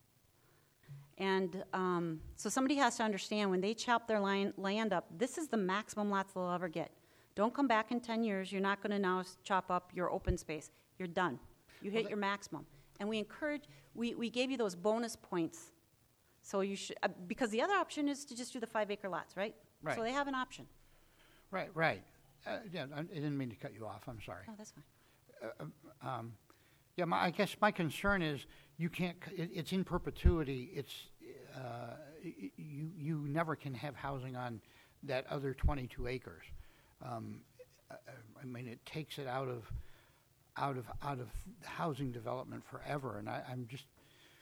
And um, so somebody has to understand when they chop their line, land up, this is the maximum lots they'll ever get. Don't come back in ten years. You're not going to now chop up your open space. You're done. You hit Well, your maximum. And we encourage, we, we gave you those bonus points. So you should, uh, because the other option is to just do the five acre lots, right? Right. So they have an option. Right, right. Uh, yeah, I I didn't mean to cut you off, I'm sorry. Oh, that's fine. Um, yeah, my, I guess my concern is you can't, c- it, it's in perpetuity, it's, uh, y- y- you, you never can have housing on that other twenty-two acres. Um, I, I mean, it takes it out of, out of, out of housing development forever, and I, I'm just,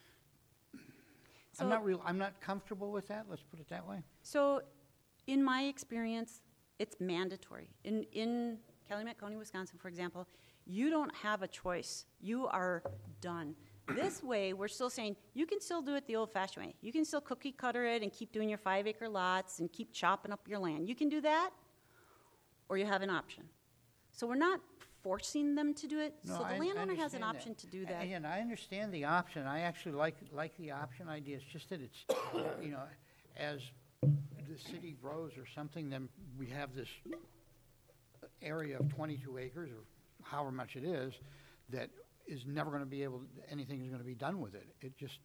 So- I'm not real, I'm not comfortable with that, let's put it that way. So, in my experience, it's mandatory. In in Calumet County, Wisconsin, for example, you don't have a choice. You are done. This way, we're still saying you can still do it the old-fashioned way. You can still cookie cutter it and keep doing your five-acre lots and keep chopping up your land. You can do that, or you have an option. So we're not forcing them to do it. No, so the I- I landowner has an understand that. option to do that. And I understand the option. I actually like, like the option idea. It's just that it's, you know, as the city grows or something, then we have this area of twenty-two acres or however much it is that is never going to be able, anything is going to be done with it. It just,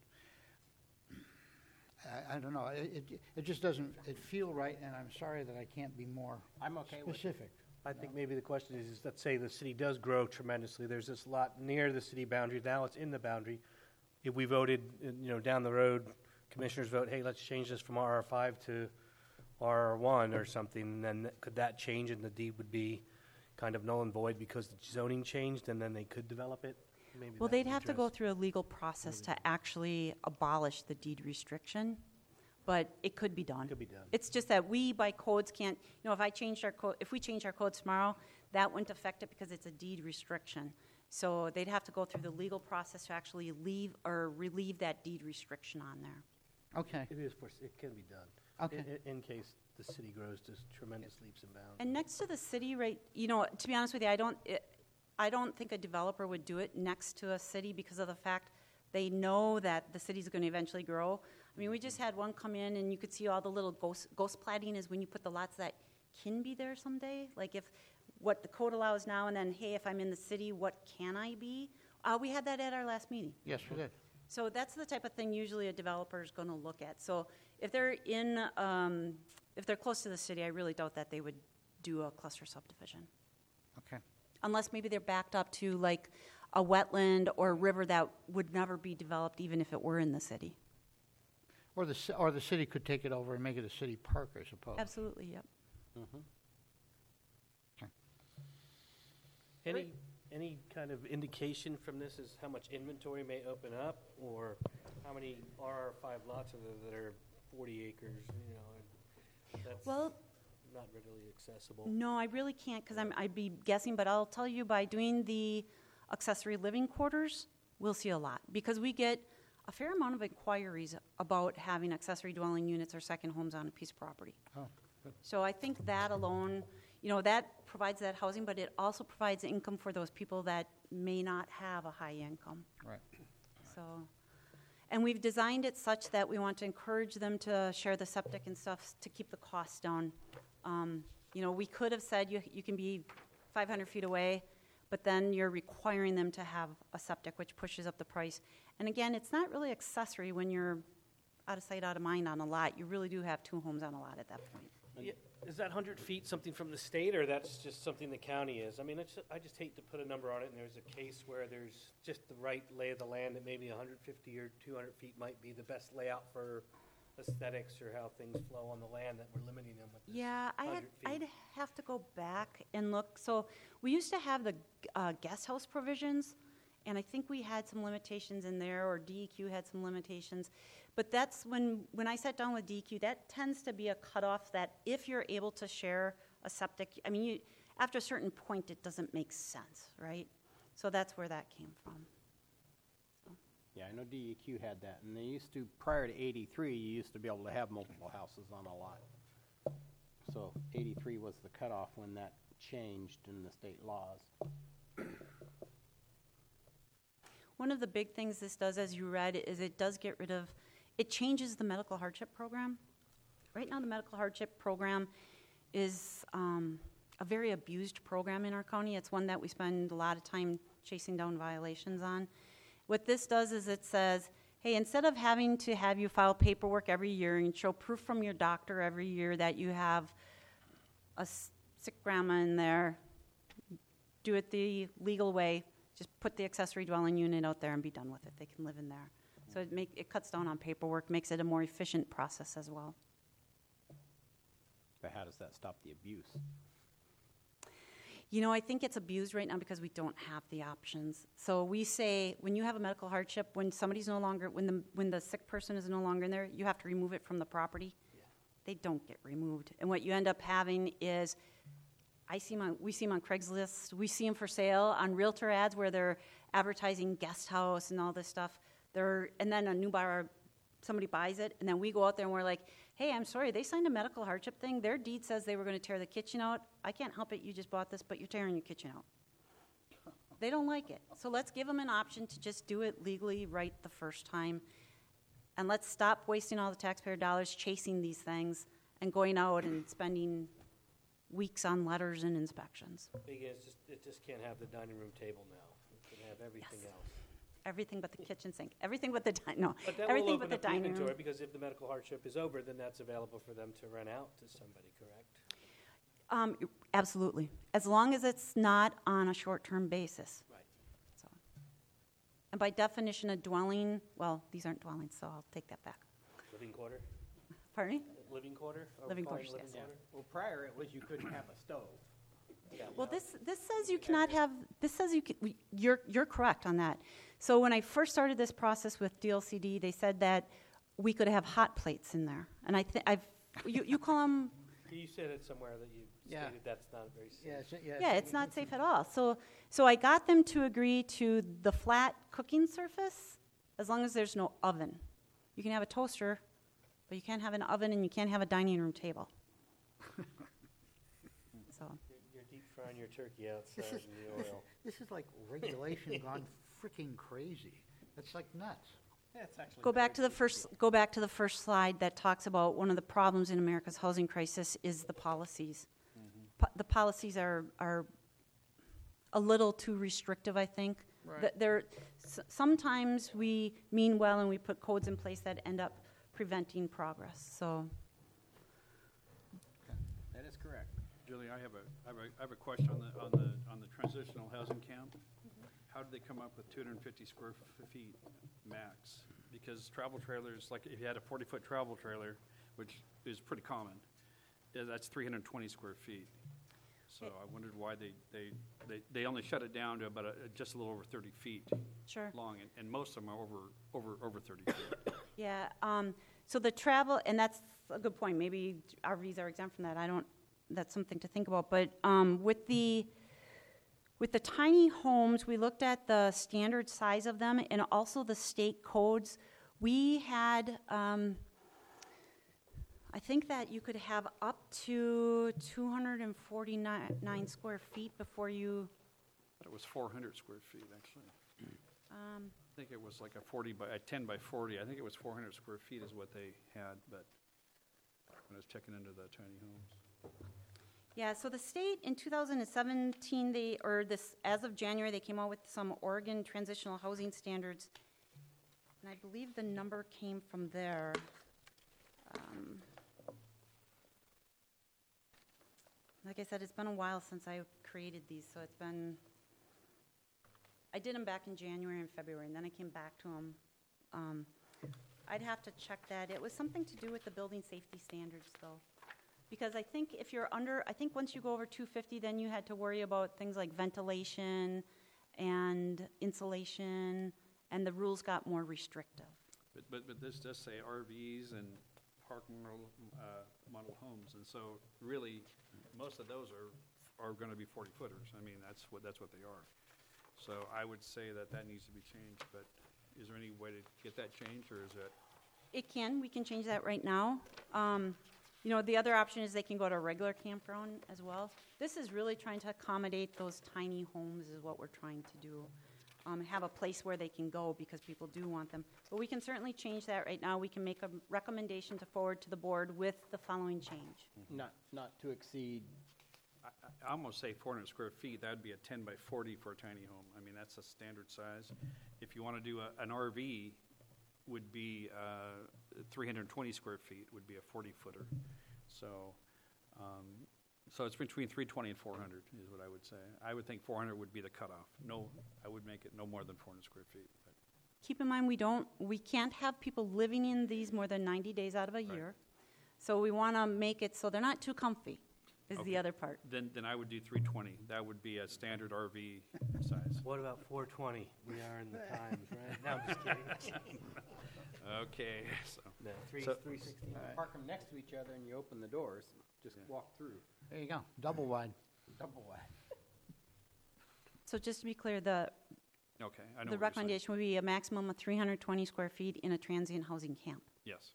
I, I don't know. It, it, it just doesn't, it feel right, and I'm sorry that I can't be more I'm okay with it. specific. I think maybe the question is, is let's say the city does grow tremendously. There's this lot near the city boundary. Now it's in the boundary. If we voted, uh, you know, down the road, commissioners vote, hey, let's change this from R R five to R R one or something, then th- could that change and the deed would be kind of null and void because the zoning changed and then they could develop it? Maybe Well, that they'd would have to address- go through a legal process to actually abolish the deed restriction, but it could be done. Could be done. It's just that we, by codes, can't, you know, if I changed our code, if we change our codes tomorrow, that wouldn't affect it because it's a deed restriction. So they'd have to go through the legal process to actually leave or relieve that deed restriction on there. Okay, It is, for- it can be done. Okay. In- In, in case the city grows to tremendous leaps and bounds. And next to the city, right, you know, to be honest with you, I don't, it, I don't think a developer would do it next to a city because of the fact they know that the city's going to eventually grow. I mean, we just had one come in and you could see all the little ghost, ghost plating is when you put the lots that can be there someday. Like if, what the code allows now and then, hey, if I'm in the city, what can I be? Uh, we had that at our last meeting. yes, we did. So that's the type of thing usually a developer is going to look at. So if they're in, um, if they're close to the city, I really doubt that they would do a cluster subdivision. Okay. Unless maybe they're backed up to like a wetland or a river that would never be developed even if it were in the city. Or the, ci- or the city could take it over and make it a city park, I suppose. Absolutely, yep. Any, any kind of indication from this is how much inventory may open up, or how many R R five lots are there that are forty acres, you know? That's Well, not readily accessible. no, I really can't because I'm, I'd be guessing, but I'll tell you by doing the accessory living quarters, we'll see a lot. Because we get a fair amount of inquiries about having accessory dwelling units or second homes on a piece of property. Oh, good. So I think that alone, you know, that provides that housing, but it also provides income for those people that may not have a high income. Right. So, and we've designed it such that we want to encourage them to share the septic and stuff to keep the costs down. Um, you know, we could have said you, you can be five hundred feet away, but then you're requiring them to have a septic, which pushes up the price. And again, it's not really accessory when you're out of sight, out of mind on a lot. You really do have two homes on a lot at that point. Yeah, is that one hundred feet something from the state, or that's just something the county is? I mean, it's, I just hate to put a number on it, and there's a case where there's just the right lay of the land that maybe one hundred fifty or two hundred feet might be the best layout for aesthetics or how things flow on the land, that we're limiting them with this Yeah, I had, 100 feet. I'd have to go back and look. So we used to have the uh, guest house provisions, and I think we had some limitations in there, or D E Q had some limitations. But that's when, when I sat down with D E Q, that tends to be a cutoff that if you're able to share a septic, I mean, you, after a certain point, it doesn't make sense, right? So that's where that came from. Yeah, I know D E Q had that, and they used to, prior to eighty-three, you used to be able to have multiple houses on a lot. So eighty-three was the cutoff when that changed in the state laws. One of the big things this does, as you read, is it does get rid of, it changes the medical hardship program. Right now, the medical hardship program is um, a very abused program in our county. It's one that we spend a lot of time chasing down violations on. What this does is it says, hey, instead of having to have you file paperwork every year and show proof from your doctor every year that you have a s- sick grandma in there, do it the legal way. Just put the accessory dwelling unit out there and be done with it. They can live in there. So it make it cuts down on paperwork, makes it a more efficient process as well. But how does that stop the abuse? You know, I think it's abused right now because we don't have the options. So we say when you have a medical hardship, when somebody's no longer, when the when the sick person is no longer in there, you have to remove it from the property. Yeah. They don't get removed, and what you end up having is, I see 'em on, we see them on Craigslist. We see them for sale on realtor ads where they're advertising guest house and all this stuff. They're and then a new buyer, somebody buys it, and then we go out there and we're like, hey, I'm sorry, they signed a medical hardship thing. Their deed says they were going to tear the kitchen out. I can't help it. You just bought this, but you're tearing your kitchen out. They don't like it. So let's give them an option to just do it legally right the first time. And let's stop wasting all the taxpayer dollars chasing these things and going out and spending weeks on letters and inspections. Big is, just, it just can't have the dining room table now. It can have everything Yes. else. Everything but the kitchen sink. Everything but the di- no. But that will Everything open but the up the dining inventory, room. because if the medical hardship is over, then that's available for them to rent out to somebody, correct? Um, absolutely, as long as it's not on a short-term basis. Right. So, and by definition, a dwelling. Well, these aren't dwellings, so I'll take that back. Living quarter? Pardon me? Living quarter? Are we Living calling quarters, living yes. quarter? Well, prior it was you couldn't have a stove. Yeah. Well, this this says you cannot have. This says you can. we- You're you're correct on that. So when I first started this process with D L C D, they said that we could have hot plates in there, and I think I've you you call them. You said it somewhere that you Yeah. stated that's not very safe. Yeah, it's- yeah, Yeah, it's not safe at all. So so I got them to agree to the flat cooking surface as long as there's no oven. You can have a toaster, but you can't have an oven and you can't have a dining room table. So You're, you're deep frying your turkey outside This is, in the oil. this is like regulation gone freaking crazy. It's like nuts. Yeah, it's actually go back very to the cheap. first go back to the first slide that talks about one of the problems in America's housing crisis is the policies. Po- the policies are are a little too restrictive, I think. Right. Th- They're, s- sometimes we mean well and we put codes in place that end up preventing progress. So That is correct. Julie, I have a, I have a, I have a question on the, on the, on the transitional housing camp. how did they come up with two hundred fifty square f- feet max? Because travel trailers, like if you had a forty-foot travel trailer, which is pretty common, yeah, that's three hundred twenty square feet. So I wondered why they, they, they, they only shut it down to about a, just a little over thirty feet Sure. long, and, and most of them are over, over, over thirty feet. Yeah, um, so the travel, and that's a good point, maybe R Vs are exempt from that, I don't, that's something to think about, but, um, with the, with the tiny homes, we looked at the standard size of them and also the state codes. We had, um, I think that you could have up to two hundred forty-nine square feet before you, But it was four hundred square feet, actually. um, I think it was like a forty by, a ten by forty. I think it was four hundred square feet is what they had, but when I was checking into the tiny homes. yeah, so the state in two thousand seventeen, they, or this, as of January, they came out with some Oregon transitional housing standards. And I believe the number came from there. Um, Like I said, it's been a while since I created these, so it's been, I did them back in January and February, and then I came back to them. Um, I'd have to check that. It was something to do with the building safety standards, though. Because I think if you're under, I think once you go over two fifty, then you had to worry about things like ventilation and insulation, and the rules got more restrictive. But, but, but this does say R Vs and park model, uh, model homes, and so really, most of those are, are gonna be forty footers. I mean, that's what, that's what they are. So I would say that that needs to be changed, but is there any way to get that changed, or is it? It can, we can change that right now. Um, you know, the other option is they can go to a regular campground as well. This is really trying to accommodate those tiny homes is what we're trying to do. Um, have a place where they can go because people do want them. But we can certainly change that right now. We can make a recommendation to forward to the board with the following change. Not, not to exceed, I, I almost say four hundred square feet, that'd be a ten by forty for a tiny home. I mean, that's a standard size. If you wanna do a, an R V, would be, uh, three hundred twenty square feet would be a forty footer. So, um, so it's between three twenty and four hundred is what I would say. I would think four hundred would be the cutoff. No, I would make it no more than four hundred square feet. But Keep in mind, we don't, we can't have people living in these more than ninety days out of a Right. year. So we want to make it so they're not too comfy, is Okay. the other part. Then, then I would do three twenty. That would be a standard R V size. What about four twenty? We are in the times, right? No, I'm just kidding. Okay, so, No, three, So- three sixty. park them next to each other and you open the doors, just Yeah. walk through, There you go, double wide. double wide. So just to be clear, the, okay, I know what the you're saying. recommendation would be a maximum of three hundred twenty square feet in a transient housing camp. Yes.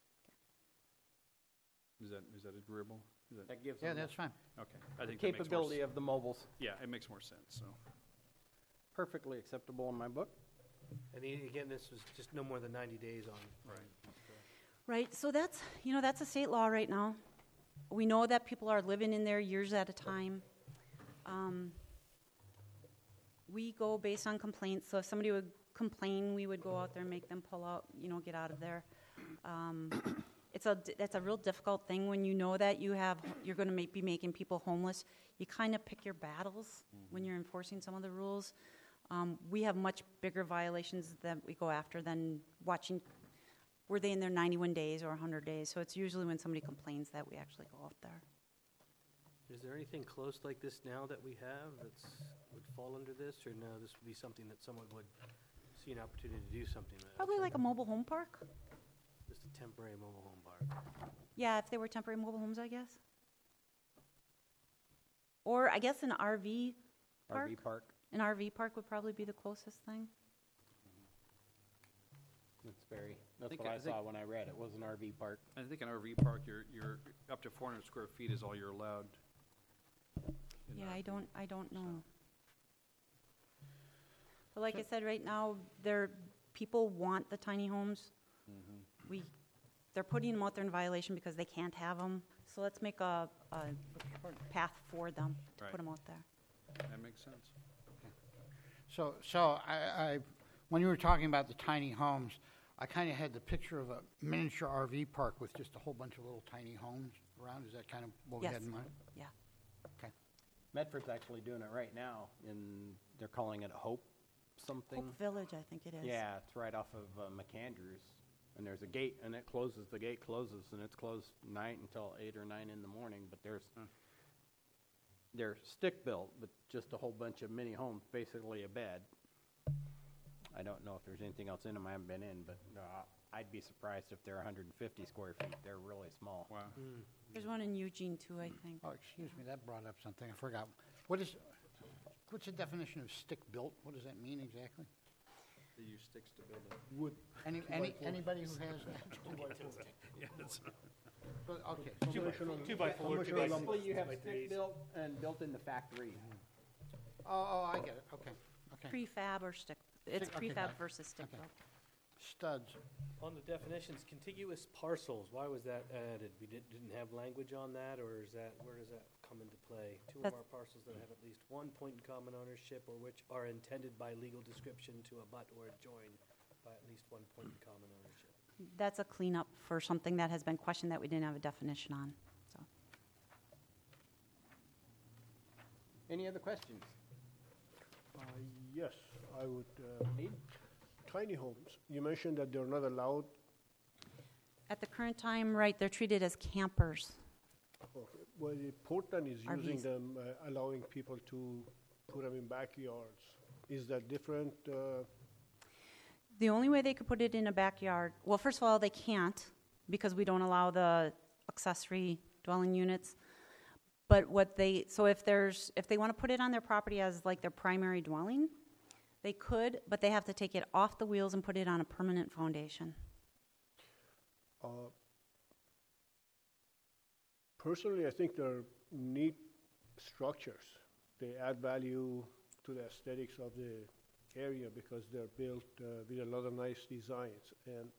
Is that, is that agreeable? Is that, That gives Yeah, them that's fine. okay. I think that makes more capability s- of the mobiles. Yeah, it makes more sense, so. Perfectly acceptable in my book. And the- again, this was just no more than ninety days on. Right. Right, so that's, you know, that's a state law right now. We know that people are living in there years at a time. Um, We go based on complaints, so if somebody would complain, we would go out there and make them pull out, you know, get out of there. Um, It's a, that's a real difficult thing when you know that you have, you're gonna make, be making people homeless. You kind of pick your battles when you're enforcing some of the rules. Um, We have much bigger violations that we go after than watching, were they in there ninety-one days or one hundred days? So it's usually when somebody complains that we actually go out there. Is there anything close like this now that we have that's, would fall under this, or no, this would be something that someone would see an opportunity to do something with? Probably like a mobile home park. Just a temporary mobile home park. Yeah, if they were temporary mobile homes, I guess. Or I guess an R V park. R V park. An R V park would probably be the closest thing. That's very, that's think what I I think- saw when I read it, was an R V park. I think an R V park, you're, you're, up to four hundred square feet is all you're allowed. in Yeah, R I V. don't, I don't know. But like I said, right now, there, people want the tiny homes. Mm-hmm. We, they're putting them out there in violation because they can't have them. So let's make a, a path for them to Right. put them out there. That makes sense. So, so I, I, when you were talking about the tiny homes, I kind of had the picture of a miniature R V park with just a whole bunch of little tiny homes around. Is that kind of what we Yes. had in mind? Yeah. Okay. Medford's actually doing it right now, and they're calling it a Hope something. Hope Village, I think it is. Yeah, it's right off of uh, McAndrews, and there's a gate, and it closes, the gate closes, and it's closed night until eight or nine in the morning, but there's, they're stick-built, but just a whole bunch of mini homes, basically a bed. I don't know if there's anything else in them, I haven't been in, but uh, I'd be surprised if they're one hundred fifty square feet, they're really small. Wow. There's one in Eugene too, I think. Oh, excuse me, that brought up something, I forgot. What is, what's the definition of stick-built? What does that mean exactly? They use sticks to build it. Wood. Any, any, anybody who has that? Well, Okay. Conventional- two by four, two conventional by lumber. Basically, you have By threes. stick-built and built in the factory. Oh, oh, I get it, okay, okay. Prefab or stick, it's Stick- okay, prefab got it. versus stick Okay. built. Studs. On the definitions, contiguous parcels, why was that added? We did, didn't have language on that, or is that, where does that come into play? Two or That's- more parcels that have at least one point in common ownership, or which are intended by legal description to abut or adjoin by at least one point in common ownership. That's a cleanup for something that has been questioned that we didn't have a definition on, so. Any other questions? Uh, Yes, I would, uh, Need? tiny homes, you mentioned that they're not allowed. At the current time, right, they're treated as campers. Okay. Well, the Portland is R Vs. using them, uh, allowing people to put them in backyards. Is that different? uh, The only way they could put it in a backyard, well, first of all, they can't because we don't allow the accessory dwelling units. But what they, so if there's, if they want to put it on their property as like their primary dwelling, they could, but they have to take it off the wheels and put it on a permanent foundation. uh, Personally, I think they're neat structures. They add value to the aesthetics of the area because they're built uh, with a lot of nice designs. And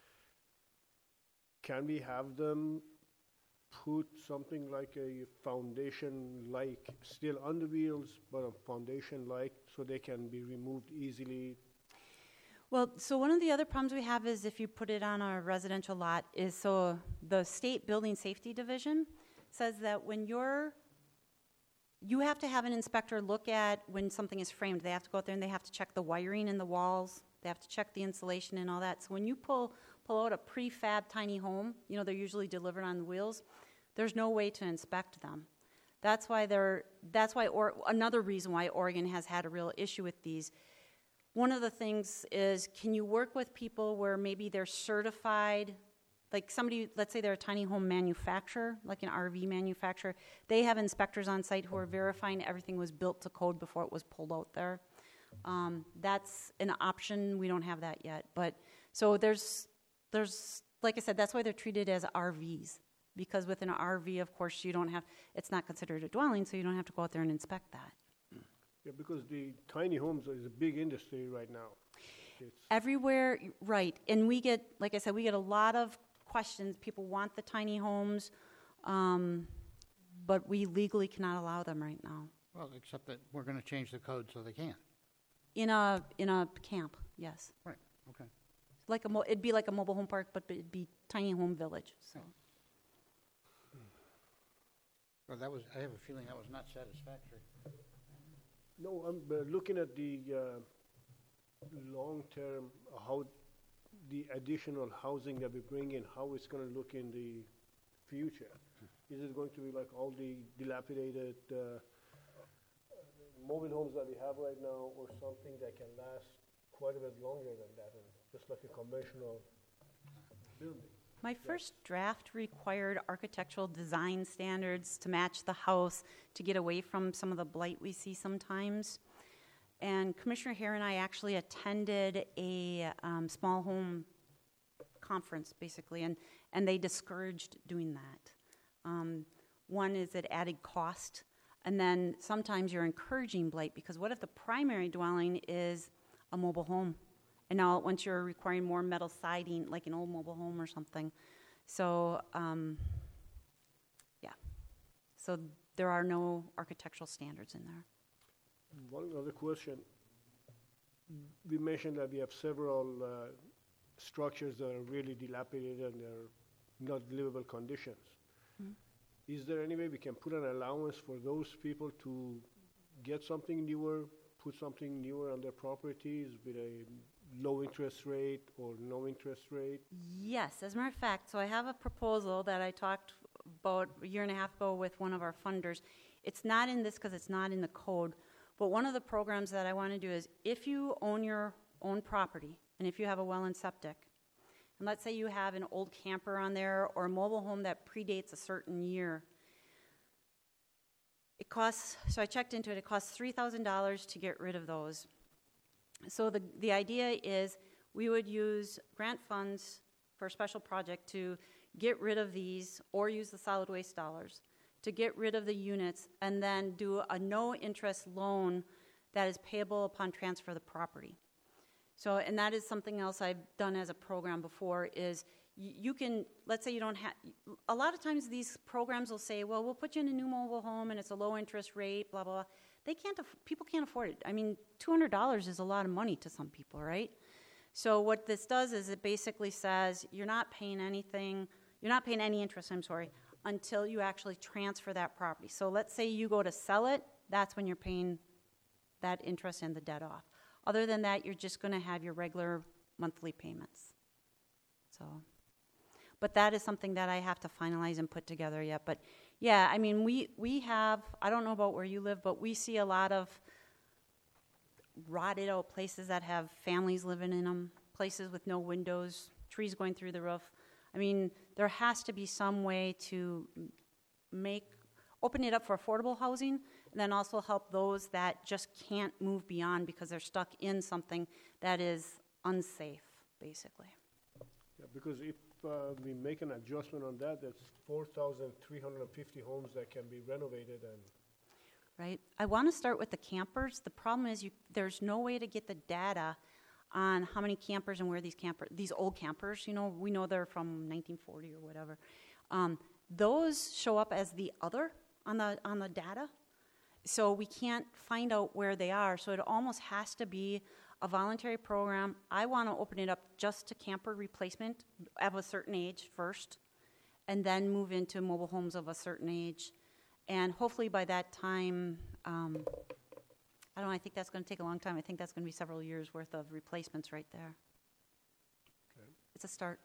can we have them put something like a foundation-like, still on the wheels, but a foundation-like, so they can be removed easily? Well, so one of the other problems we have is if you put it on a residential lot is, so the state building safety division says that when you're, you have to have an inspector look at when something is framed. They have to go out there and they have to check the wiring in the walls. They have to check the insulation and all that. So when you pull, pull out a prefab tiny home, you know, they're usually delivered on wheels, there's no way to inspect them. That's why they're, that's why, or another reason why Oregon has had a real issue with these. One of the things is, can you work with people where maybe they're certified, like somebody, let's say they're a tiny home manufacturer, like an R V manufacturer, they have inspectors on site who are verifying everything was built to code before it was pulled out there. Um, that's an option, we don't have that yet. But, so there's, there's, like I said, that's why they're treated as R Vs. Because with an R V, of course, you don't have, it's not considered a dwelling, so you don't have to go out there and inspect that. Yeah, because the tiny homes is a big industry right now. It's Everywhere, right, and we get, like I said, we get a lot of questions. People want the tiny homes, um, but we legally cannot allow them right now. Well, except that we're going to change the code so they can. In a, in a camp, yes. Right, okay. Like a, mo- it'd be like a mobile home park, but it'd be tiny home village, so. Well, that was, I have a feeling that was not satisfactory. No, I'm uh, looking at the uh, long-term, uh, how the additional housing that we bring in, how it's going to look in the future. Is it going to be like all the dilapidated uh, mobile homes that we have right now, or something that can last quite a bit longer than that, and just like a conventional building? My first draft required architectural design standards to match the house to get away from some of the blight we see sometimes. And Commissioner Hare and I actually attended a um, small home conference, basically, and, and they discouraged doing that. Um, one is it added cost, and then sometimes you're encouraging blight, because what if the primary dwelling is a mobile home? And now once you're requiring more metal siding, like an old mobile home or something. So, um, yeah. So there are no architectural standards in there. One other question. We mentioned that we have several uh, structures that are really dilapidated and they're not livable conditions. Mhm. Is there any way we can put an allowance for those people to get something newer put something newer on their properties with a low interest rate or no interest rate? Yes, as a matter of fact, so I have a proposal that I talked about a year and a half ago with one of our funders. It's not in this because it's not in the code, but one of the programs that I want to do is if you own your own property and if you have a well and septic, and let's say you have an old camper on there or a mobile home that predates a certain year, it costs, so I checked into it, it costs three thousand dollars to get rid of those. So the, the idea is we would use grant funds for a special project to get rid of these or use the solid waste dollars to get rid of the units and then do a no-interest loan that is payable upon transfer of the property. So, and that is something else I've done as a program before is y- you can, let's say you don't have, a lot of times these programs will say, well, we'll put you in a new mobile home and it's a low interest rate, blah, blah, blah. They can't, aff- people can't afford it. I mean, two hundred dollars is a lot of money to some people, right? So what this does is it basically says you're not paying anything, you're not paying any interest, I'm sorry, until you actually transfer that property. So let's say you go to sell it, that's when you're paying that interest and the debt off. Other than that, you're just going to have your regular monthly payments. So, but that is something that I have to finalize and put together yet. But yeah, I mean, we, we have, I don't know about where you live, but we see a lot of rotted out places that have families living in them, places with no windows, trees going through the roof. I mean, there has to be some way to make, open it up for affordable housing, and then also help those that just can't move beyond because they're stuck in something that is unsafe, basically. Yeah, because if uh, we make an adjustment on that, that's four thousand three hundred fifty homes that can be renovated and Right? I want to start with the campers. The problem is you, there's no way to get the data on how many campers and where these camper, these old campers, you know, we know they're from nineteen forty or whatever. Um, those show up as the other on the on the data, so we can't find out where they are. So it almost has to be a voluntary program. I want to open it up just to camper replacement of a certain age first, and then move into mobile homes of a certain age. And hopefully by that time, um, I don't know, I think that's going to take a long time. I think that's going to be several years worth of replacements right there. Okay. It's a start.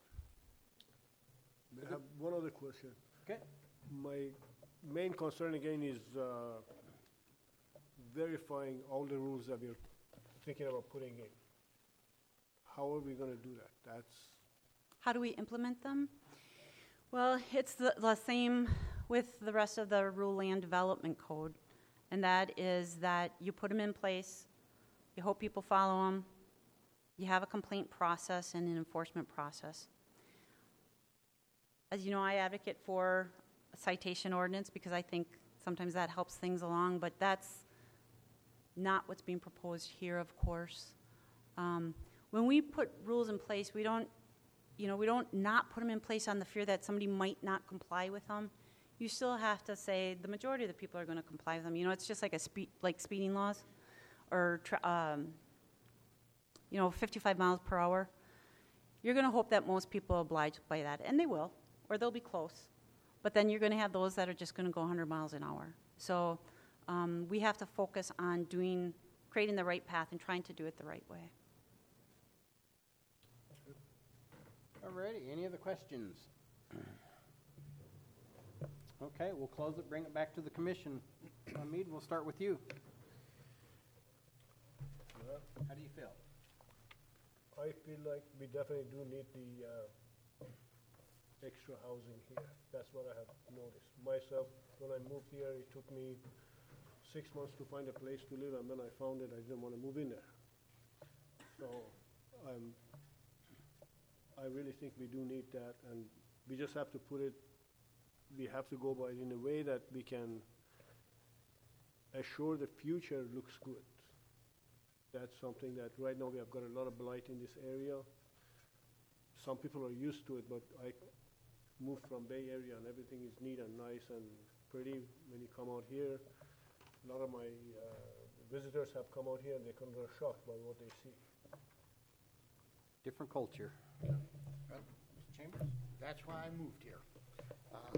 I have one other question. Okay. My main concern again is uh, verifying all the rules that we're thinking about putting in. How are we going to do that? That's How do we implement them? Well, it's the, the same with the rest of the Rural Land Development Code, and that is that you put them in place, you hope people follow them, you have a complaint process and an enforcement process. As you know, I advocate for a citation ordinance because I think sometimes that helps things along, but that's not what's being proposed here, of course. Um, when we put rules in place, we don't, you know, we don't not put them in place on the fear that somebody might not comply with them. You still have to say the majority of the people are going to comply with them. You know, it's just like a speed, like speeding laws, or tra- um, you know, fifty-five miles per hour. You're going to hope that most people oblige by that, and they will, or they'll be close. But then you're going to have those that are just going to go one hundred miles an hour. So um, we have to focus on doing, creating the right path and trying to do it the right way. All righty, any other questions? Okay, we'll close it, bring it back to the commission. Hamid, we'll start with you. yeah. How do you feel? I feel like we definitely do need the uh, extra housing here. That's what I have noticed. Myself, when I moved here, it took me six months to find a place to live, and then I found it. I didn't want to move in there. So I'm, I really think we do need that, and we just have to put it, we have to go by it in a way that we can assure the future looks good. That's something that right now we have got a lot of blight in this area. Some people are used to it, but I moved from Bay Area and everything is neat and nice and pretty when you come out here. A lot of my uh, visitors have come out here and they come, they're shocked by what they see. Different culture. Well, Mister Chambers, that's why I moved here. Uh,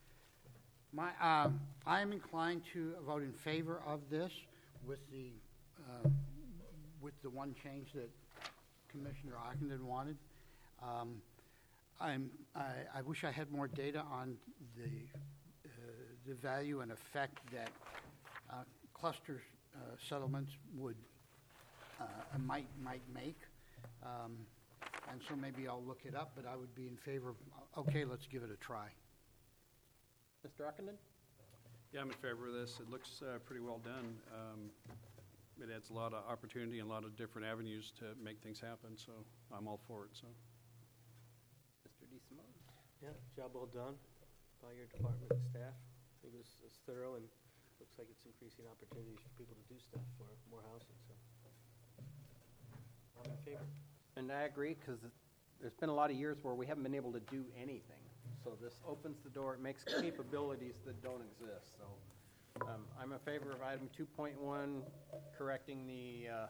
my, um, I am inclined to vote in favor of this with the uh, with the one change that Commissioner Ockenden wanted. Um, I'm, I, I wish I had more data on the, uh, the value and effect that uh, cluster uh, settlements would, uh, might, might make. Um, and so maybe I'll look it up, but I would be in favor of, okay, let's give it a try. Mister Ockenden? Yeah, I'm in favor of this. It looks uh, pretty well done. Um, It adds a lot of opportunity and a lot of different avenues to make things happen, so I'm all for it, so. Mister DeSimone? Yeah, job well done by your department and staff. I think it was, it's thorough and looks like it's increasing opportunities for people to do stuff for more housing, so I'm in favor. And I agree, because there's been a lot of years where we haven't been able to do anything. So this opens the door, it makes capabilities that don't exist, so. Um, I'm in favor of item two point one, correcting the uh,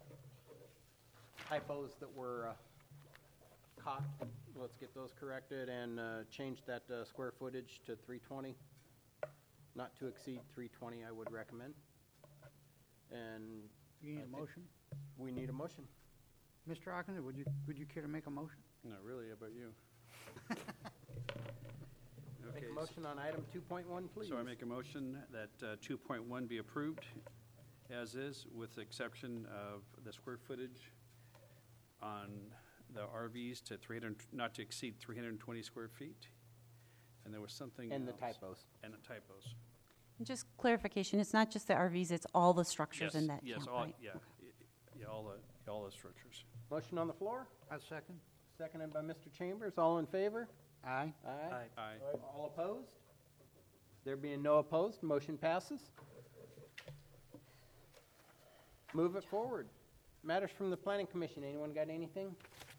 typos that were uh, caught. Let's get those corrected and uh, change that uh, square footage to three twenty. Not to exceed three twenty, I would recommend. And You need I a think motion? we need a motion. Mister Ockenden, would you, would you care to make a motion? Not really, how about you? Make Okay, a motion on item two point one, please. So I make a motion that uh, two point one be approved as is, with the exception of the square footage on the R Vs to three hundred, not to exceed three hundred twenty square feet. And there was something And the else. typos. And the typos. And just clarification, it's not just the R Vs, it's all the structures Yes, in that yes, camp, all, right? yeah, y- yeah, all the, all the structures. Motion on the floor, A second. seconded by Mister Chambers. All in favor? Aye. Aye. Aye. All opposed? There being no opposed, motion passes. Move it forward. Matters from the Planning Commission. Anyone got anything?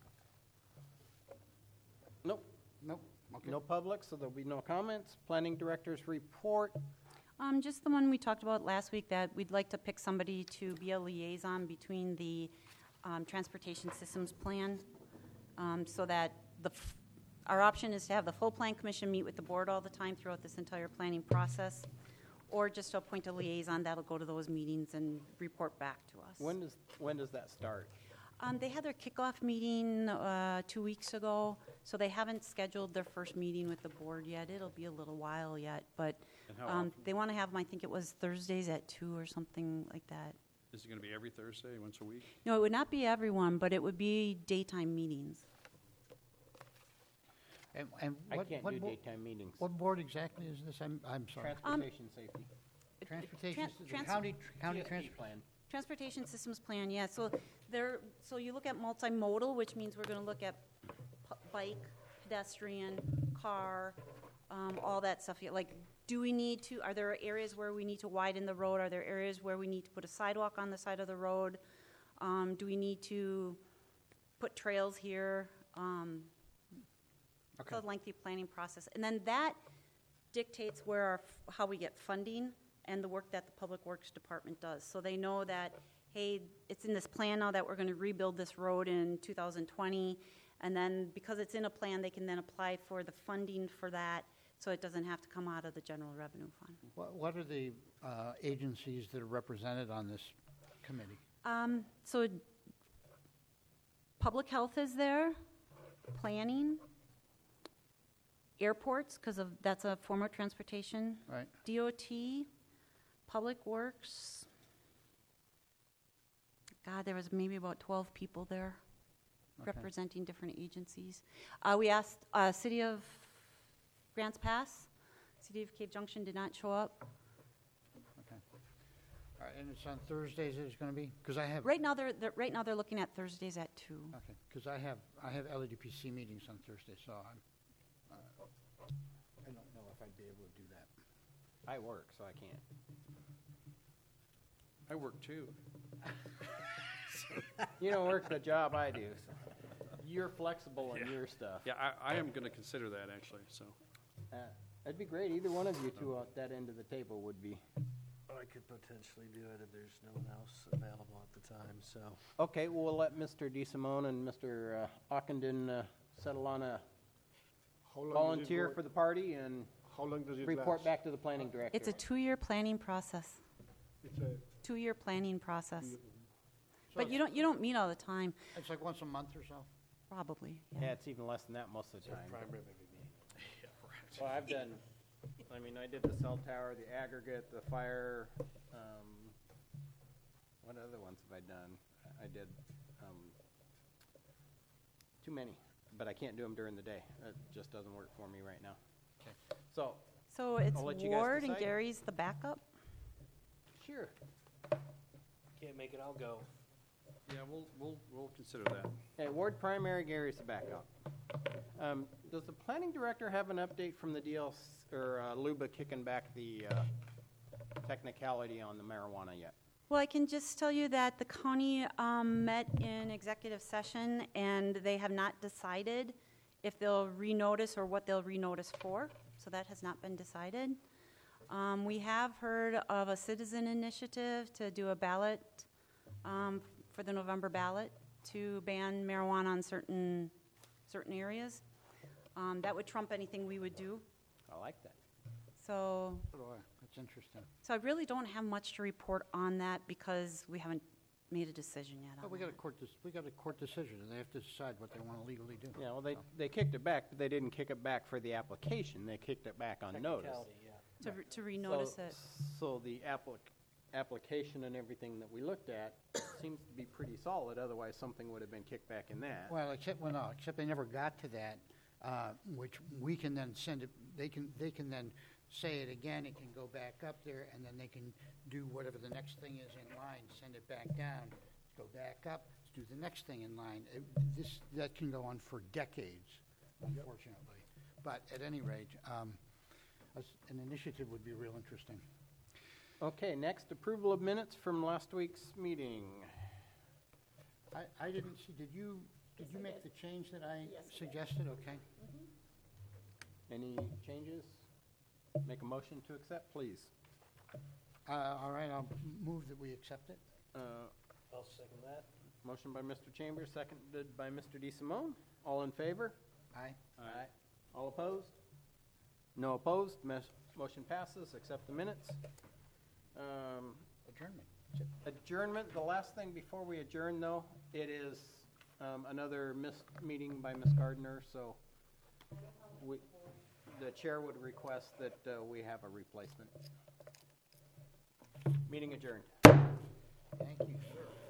Nope. Nope. Okay. No public, so there'll be no comments. Planning Director's report. Um, just the one we talked about last week, that we'd like to pick somebody to be a liaison between the um, Transportation Systems Plan, um, so that the, f- our option is to have the full Plan Commission meet with the board all the time throughout this entire planning process, or just to appoint a liaison that'll go to those meetings and report back to us. When does, when does that start? Um, they had their kickoff meeting uh, two weeks ago, so they haven't scheduled their first meeting with the board yet. It'll be a little while yet, but And how um, often? they want to have them, I think it was Thursdays at two or something like that. Is it going to be every Thursday, once a week? No, it would not be everyone, but it would be daytime meetings. And, and I what, can't what do bo- daytime meetings. What board exactly is this? I'm, I'm sorry. Transportation safety. Transportation, Tran- Sys- the trans- county, county T S P transport. plan. Transportation Systems Plan, yeah, so there, so you look at multimodal, which means we're going to look at pu- bike, pedestrian, car, um, all that stuff. Yeah, like, do we need to, are there areas where we need to widen the road? Are there areas where we need to put a sidewalk on the side of the road? Um, do we need to put trails here? Um, It's Okay. a lengthy planning process. And then that dictates where our, f- how we get funding and the work that the Public Works Department does. So they know that, hey, it's in this plan now that we're going to rebuild this road in two thousand twenty. And then because it's in a plan, they can then apply for the funding for that, so it doesn't have to come out of the general revenue fund. What, what are the uh, agencies that are represented on this committee? Um, so public health is there, planning, airports, because of, that's a form of transportation, Right. D O T, Public Works. God, there was maybe about twelve people there Okay. representing different agencies. Uh, we asked, uh, City of Grants Pass, City of Cave Junction did not show up. Okay. All right, and it's on Thursdays it's going to be? Because I have, Right now, they're, they're, right now they're looking at Thursdays at two. okay, because I have, I have L E D P C meetings on Thursday, so I'm, uh, I don't know if I'd be able to do that. I work, so I can't. I work too. You don't work the job I do, so. You're flexible in your stuff. Yeah, I, I am going to consider that, actually, so. Uh, That'd be great. Either one of you two at that end of the table would be. I could potentially do it if there's no one else available at the time, so. Okay, well, we'll let Mister DeSimone and Mister uh, Ockenden uh, settle on a How long does it volunteer go- for the party and How long does it report last? back to the planning director. It's a two-year planning process. It's a Two-year planning process. So But you don't, you don't meet all the time, It's like once a month or so? probably. Yeah, it's even less than that most of the time. Well, I've done, I mean, I did the cell tower, the aggregate, the fire, um, what other ones have I done? I did, um, too many, but I can't do them during the day. It just doesn't work for me right now. Okay. So, So it's I'll let you guys Ward and decide. Gary's the backup? sure. Can't make it, I'll go. Yeah, we'll, we'll, we'll consider that. Okay, Ward primary, Gary's the backup. Um, does the planning director have an update from the D L C, or uh, Luba kicking back the uh, technicality on the marijuana yet? Well, I can just tell you that the county um, met in executive session, and they have not decided if they'll renotice or what they'll renotice for, so that has not been decided. Um, We have heard of a citizen initiative to do a ballot um, for the November ballot to ban marijuana on certain, certain areas. Um, That would trump anything we would do, I like that. so... So do I. That's interesting. So I really don't have much to report on that because we haven't made a decision yet But on we got a that. court, dec- we got a court decision, and they have to decide what they want to legally do. Yeah, well, they, So, they kicked it back, but they didn't kick it back for the application. They kicked it back on notice. Technicality, yeah. To re- To renotice So- it. So the applic, application and everything that we looked at seems to be pretty solid, otherwise something would have been kicked back in that. Well, except, well, no, except they never got to that, uh, which we can then send it, they can, they can then say it again, it can go back up there, and then they can do whatever the next thing is in line, send it back down, go back up, do the next thing in line. It- This, that can go on for decades, unfortunately. But at any rate, um, as- an initiative would be real interesting. Okay, next, approval of minutes from last week's meeting. I, I didn't see, did you, did you make the change that I suggested? Okay. Any changes? Make a motion to accept, please. Uh, all right, I'll move that we accept it. Uh, I'll second that. Motion by Mister Chambers, seconded by Mister DeSimone. All in favor? Aye. Aye. All opposed? No opposed. Mes- Motion passes. Accept the minutes. Um, Adjournment. Adjournment, the last thing before we adjourn, though, it is um, another missed meeting by Miz Gardner, so we, the chair would request that uh, we have a replacement. Meeting adjourned. Thank you, sir.